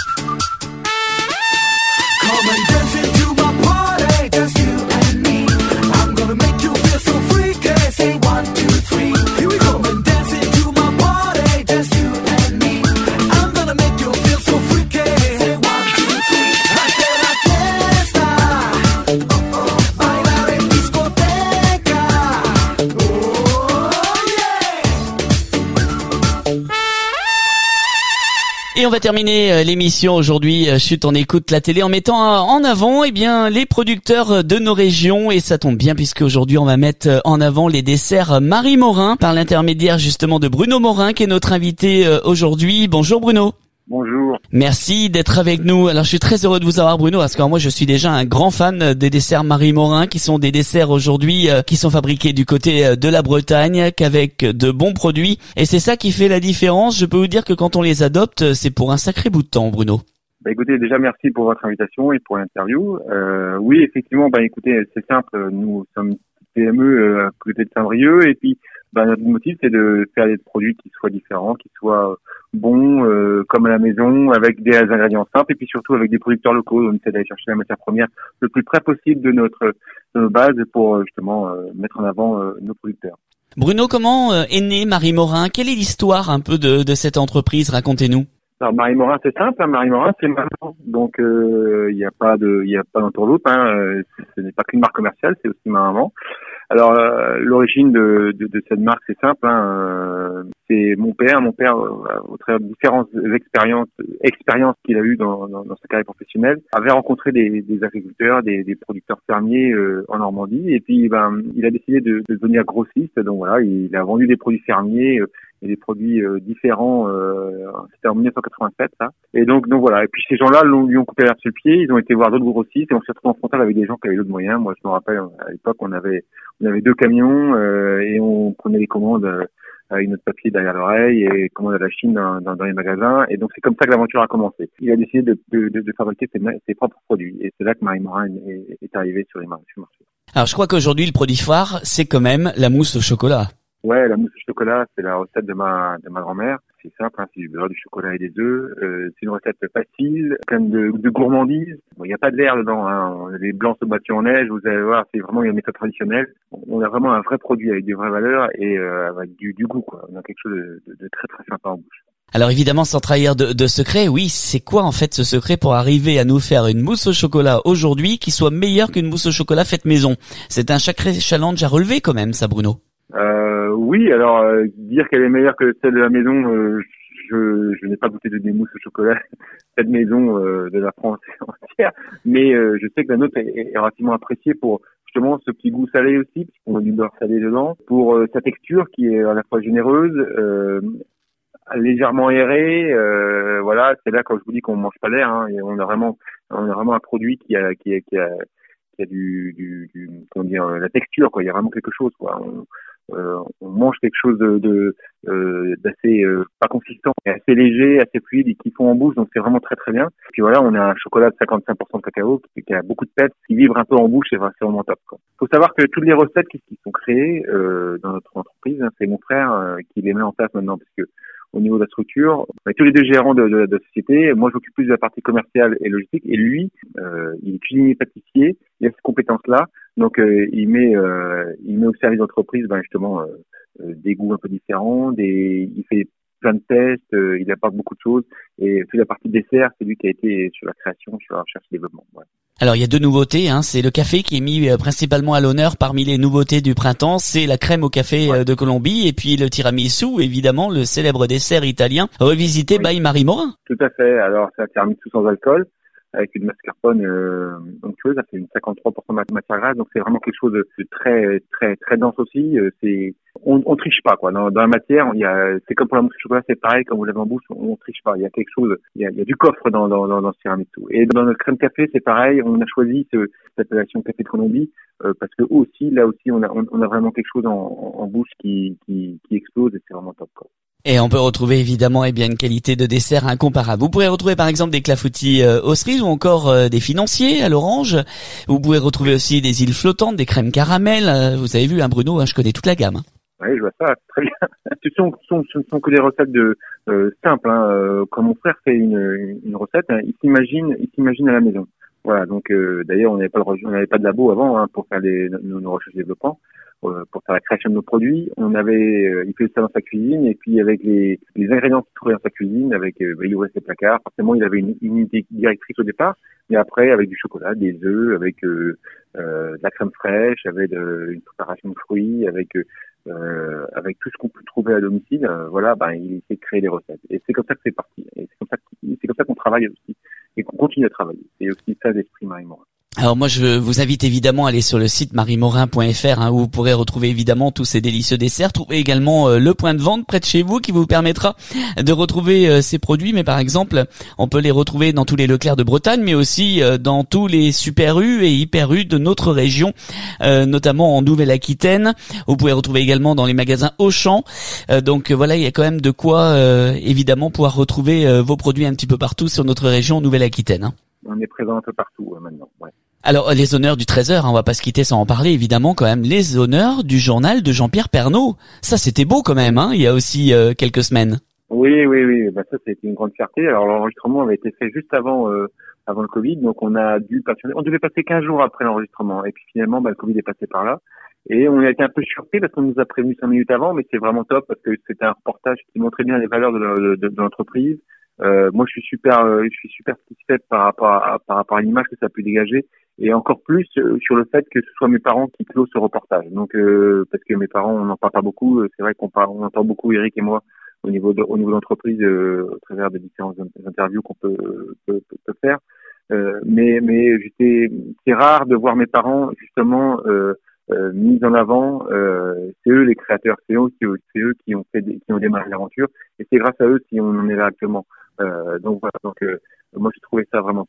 Speaker 3: Et on va terminer l'émission aujourd'hui, Chut, on écoute la télé, en mettant en avant eh bien les producteurs de nos régions. Et ça tombe bien puisque aujourd'hui on va mettre en avant les desserts Marie Morin par l'intermédiaire justement de Bruno Morin qui est notre invité aujourd'hui. Bonjour Bruno.
Speaker 18: Bonjour.
Speaker 3: Merci d'être avec nous. Alors je suis très heureux de vous avoir Bruno parce que moi je suis déjà un grand fan des desserts Marie Morin qui sont des desserts aujourd'hui qui sont fabriqués du côté de la Bretagne qu'avec de bons produits et c'est ça qui fait la différence. Je peux vous dire que quand on les adopte, c'est pour un sacré bout de temps Bruno.
Speaker 18: Bah écoutez, déjà merci pour votre invitation et pour l'interview. Oui, effectivement, écoutez, c'est simple, nous sommes PME à côté de Saint-Brieuc et puis notre motif c'est de faire des produits qui soient différents, qui soient bons comme à la maison, avec des ingrédients simples et puis surtout avec des producteurs locaux. On essaie d'aller chercher la matière première le plus près possible de nos bases pour justement mettre en avant nos producteurs.
Speaker 3: Bruno, comment est née Marie Morin? Quelle est l'histoire un peu de cette entreprise? Racontez-nous.
Speaker 18: Alors Marie Morin c'est simple, Marie Morin c'est maman, donc il y a pas d'entourloupe, ce n'est pas qu'une marque commerciale, c'est aussi maman. Alors l'origine de cette marque c'est simple, c'est mon père au travers de différentes expériences qu'il a eues dans sa carrière professionnelle, avait rencontré des agriculteurs, des producteurs fermiers en Normandie et puis il a décidé de devenir grossiste, donc voilà, il a vendu des produits fermiers et des produits différents, c'était en 1987 ça. Et donc voilà, et puis ces gens-là lui ont coupé l'herbe sur le pied, ils ont été voir d'autres grossistes et on s'est retrouvé en frontal avec des gens qui avaient d'autres moyens. Moi je me rappelle à l'époque on avait 2 camions et on prenait les commandes avec notre papier derrière l'oreille et commandes à la Chine dans les magasins et donc c'est comme ça que l'aventure a commencé. Il a décidé de fabriquer ses propres produits et c'est là que Marie Morin est arrivée sur les marchés.
Speaker 3: Alors je crois qu'aujourd'hui le produit phare c'est quand même la mousse au chocolat.
Speaker 18: Ouais, la mousse au chocolat, c'est la recette de ma grand-mère. c'est simple, hein, c'est du beurre, du chocolat et des œufs. C'est une recette facile, pleine de gourmandise. Bon, il n'y a pas de verre dedans, hein. Les blancs se battent en neige, vous allez voir, c'est vraiment une méthode traditionnelle. On a vraiment un vrai produit avec de vraies valeurs et avec du goût, quoi. On a quelque chose de très très sympa en bouche.
Speaker 3: Alors évidemment, sans trahir de secret, oui, c'est quoi en fait ce secret pour arriver à nous faire une mousse au chocolat aujourd'hui qui soit meilleure qu'une mousse au chocolat faite maison? C'est un sacré challenge à relever quand même, ça, Bruno.
Speaker 18: Oui, alors dire qu'elle est meilleure que celle de la maison, je n'ai pas goûté de des mousses au chocolat faites maison de la France entière, mais je sais que la nôtre est relativement appréciée pour justement ce petit goût salé aussi, puisqu'on a du beurre salé dedans, pour sa texture qui est à la fois généreuse, légèrement aérée, voilà, c'est là quand je vous dis qu'on mange pas l'air, hein, et on a vraiment un produit qui a du comment dire, la texture, quoi. Il y a vraiment quelque chose, quoi. On mange quelque chose d'assez pas consistant, mais assez léger, assez fluide et qui fond en bouche, donc c'est vraiment très très bien. Puis voilà, on a un chocolat de 55% de cacao qui a beaucoup de peps, qui vibre un peu en bouche, et c'est vraiment top, quoi. Faut savoir que toutes les recettes qui sont créées dans notre entreprise, hein, c'est mon frère qui les met en place maintenant, parce que au niveau de la structure, on est tous les deux gérants de la société. Moi, j'occupe plus de la partie commerciale et logistique, et lui, il est cuisinier pâtissier, il a ces compétences-là, donc il met au service d'entreprise, justement, des goûts un peu différents, il fait plein de tests, il apporte beaucoup de choses, et toute la partie dessert, c'est lui qui a été sur la création, sur la recherche et développement. Ouais.
Speaker 3: Alors il y a deux nouveautés, hein. C'est le café qui est mis principalement à l'honneur parmi les nouveautés du printemps, c'est la crème au café de Colombie, et puis le tiramisu, évidemment, le célèbre dessert italien revisité by Marie Morin.
Speaker 18: Tout à fait, alors c'est un tiramisu sans alcool, avec une mascarpone onctueuse, ça fait une 53% de matière grasse, donc c'est vraiment quelque chose de très très très dense aussi. On triche pas, quoi. Dans la matière, c'est comme pour la mousse au chocolat, c'est pareil, quand vous l'avez en bouche, on triche pas. Il y a quelque chose, il y a du coffre dans ce tiramisu. Et dans notre crème café, c'est pareil, on a choisi cette appellation café de Colombie parce que là aussi, on a vraiment quelque chose en bouche qui explose, et c'est vraiment top, quoi.
Speaker 3: Et on peut retrouver évidemment une qualité de dessert incomparable. Vous pourrez retrouver par exemple des clafoutis aux cerises ou encore des financiers à l'orange. Vous pouvez retrouver aussi des îles flottantes, des crèmes caramel. Vous avez vu, hein, Bruno, je connais toute la gamme.
Speaker 18: Oui, je vois ça, très bien. Ce ne sont que des recettes simples. Hein. Quand mon frère fait une recette, hein, il s'imagine à la maison. Voilà, donc d'ailleurs on n'avait pas de labo avant, hein, pour faire nos recherches et développement. Pour faire la création de nos produits, il fait ça dans sa cuisine, et puis avec les ingrédients qu'il trouvait dans sa cuisine, il ouvrait ses placards. Forcément, il avait une idée directrice au départ, mais après, avec du chocolat, des œufs, avec de la crème fraîche, avec une préparation de fruits, avec tout ce qu'on peut trouver à domicile, il essaie de créer des recettes. Et c'est comme ça que c'est parti. Et c'est comme ça qu'on travaille aussi, et qu'on continue à travailler. C'est aussi ça l'esprit Marie Morin.
Speaker 3: Alors moi je vous invite évidemment à aller sur le site mariemorin.fr, hein, où vous pourrez retrouver évidemment tous ces délicieux desserts. Trouvez également le point de vente près de chez vous qui vous permettra de retrouver ces produits. Mais par exemple, on peut les retrouver dans tous les Leclerc de Bretagne, mais aussi dans tous les Super U et Hyper U de notre région, notamment en Nouvelle-Aquitaine. Vous pouvez retrouver également dans les magasins Auchan. Donc voilà, il y a quand même de quoi évidemment pouvoir retrouver vos produits un petit peu partout sur notre région Nouvelle-Aquitaine, hein.
Speaker 18: On est présent un peu partout maintenant. Ouais.
Speaker 3: Alors les honneurs du 13h, hein, on va pas se quitter sans en parler évidemment quand même. Les honneurs du journal de Jean-Pierre Pernaut. Ça c'était beau quand même, hein, il y a aussi quelques semaines.
Speaker 18: Oui. Ça c'était une grande fierté. Alors l'enregistrement avait été fait juste avant le Covid, donc on devait passer 15 jours après l'enregistrement, et puis finalement le Covid est passé par là. Et on a été un peu surpris parce qu'on nous a prévenu 5 minutes avant, mais c'est vraiment top parce que c'était un reportage qui montrait bien les valeurs de l'entreprise. Moi, je suis super satisfait par rapport à l'image que ça peut dégager, et encore plus sur le fait que ce soit mes parents qui closent ce reportage. Donc, parce que mes parents, on n'en parle pas beaucoup. C'est vrai on entend beaucoup Eric et moi au niveau de l'entreprise, au travers des différentes interviews qu'on peut faire. Mais c'est rare de voir mes parents justement mis en avant. C'est eux les créateurs, c'est eux qui ont démarré l'aventure, et c'est grâce à eux si on en est là actuellement. Donc moi j'ai trouvé ça vraiment top.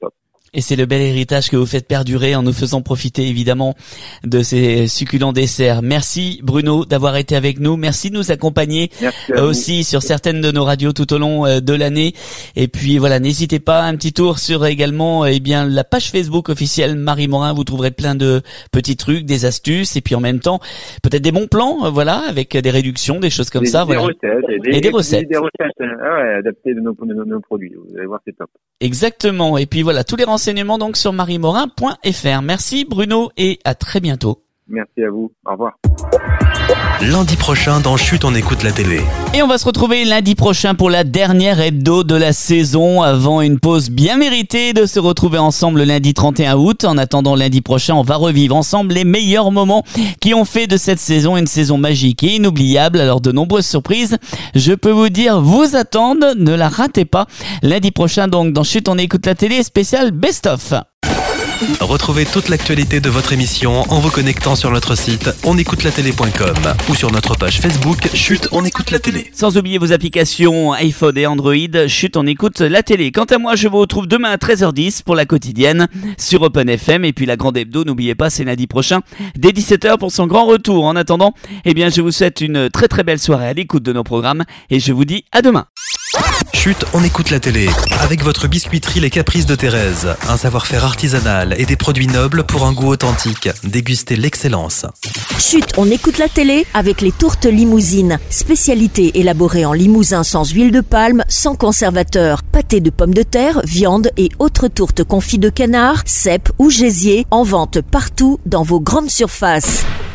Speaker 3: Et c'est le bel héritage que vous faites perdurer en nous faisant profiter évidemment de ces succulents desserts. Merci Bruno d'avoir été avec nous. Merci de nous accompagner aussi sur certaines de nos radios tout au long de l'année. Et puis voilà, n'hésitez pas, un petit tour sur également la page Facebook officielle Marie Morin. Vous trouverez plein de petits trucs, des astuces et puis en même temps peut-être des bons plans, voilà, avec des réductions, des choses comme ça.
Speaker 18: Des
Speaker 3: Voilà.
Speaker 18: recettes.
Speaker 3: Et des recettes.
Speaker 18: Des recettes adaptées de nos produits. Vous allez voir, c'est top.
Speaker 3: Exactement. Et puis voilà, tous les renseignements donc sur mariemorin.fr. Merci Bruno et à très bientôt.
Speaker 18: Merci à vous. Au revoir.
Speaker 1: Lundi prochain dans Chut, on écoute la télé.
Speaker 3: Et on va se retrouver lundi prochain pour la dernière hebdo de la saison avant une pause bien méritée de se retrouver ensemble le lundi 31 août. En attendant lundi prochain, on va revivre ensemble les meilleurs moments qui ont fait de cette saison une saison magique et inoubliable. Alors de nombreuses surprises, je peux vous dire, vous attendent, ne la ratez pas. Lundi prochain donc dans Chut, on écoute la télé spécial Best of.
Speaker 1: Retrouvez toute l'actualité de votre émission en vous connectant sur notre site onécoutelatélé.com ou sur notre page Facebook Chut, on écoute la télé.
Speaker 3: Sans oublier vos applications iPhone et Android, Chut, on écoute la télé. Quant à moi, je vous retrouve demain à 13h10 pour la quotidienne sur Open FM. Et puis la grande hebdo, n'oubliez pas, c'est lundi prochain dès 17h pour son grand retour. En attendant, je vous souhaite une très très belle soirée à l'écoute de nos programmes et je vous dis à demain.
Speaker 1: Chut, on écoute la télé. Avec votre biscuiterie Les Caprices de Thérèse. Un savoir-faire artisanal et des produits nobles pour un goût authentique. Dégustez l'excellence.
Speaker 2: Chut, on écoute la télé avec les tourtes limousines. Spécialité élaborée en limousin sans huile de palme, sans conservateur. Pâté de pommes de terre, viande et autres tourtes confites de canard, cèpes ou gésier. En vente partout dans vos grandes surfaces.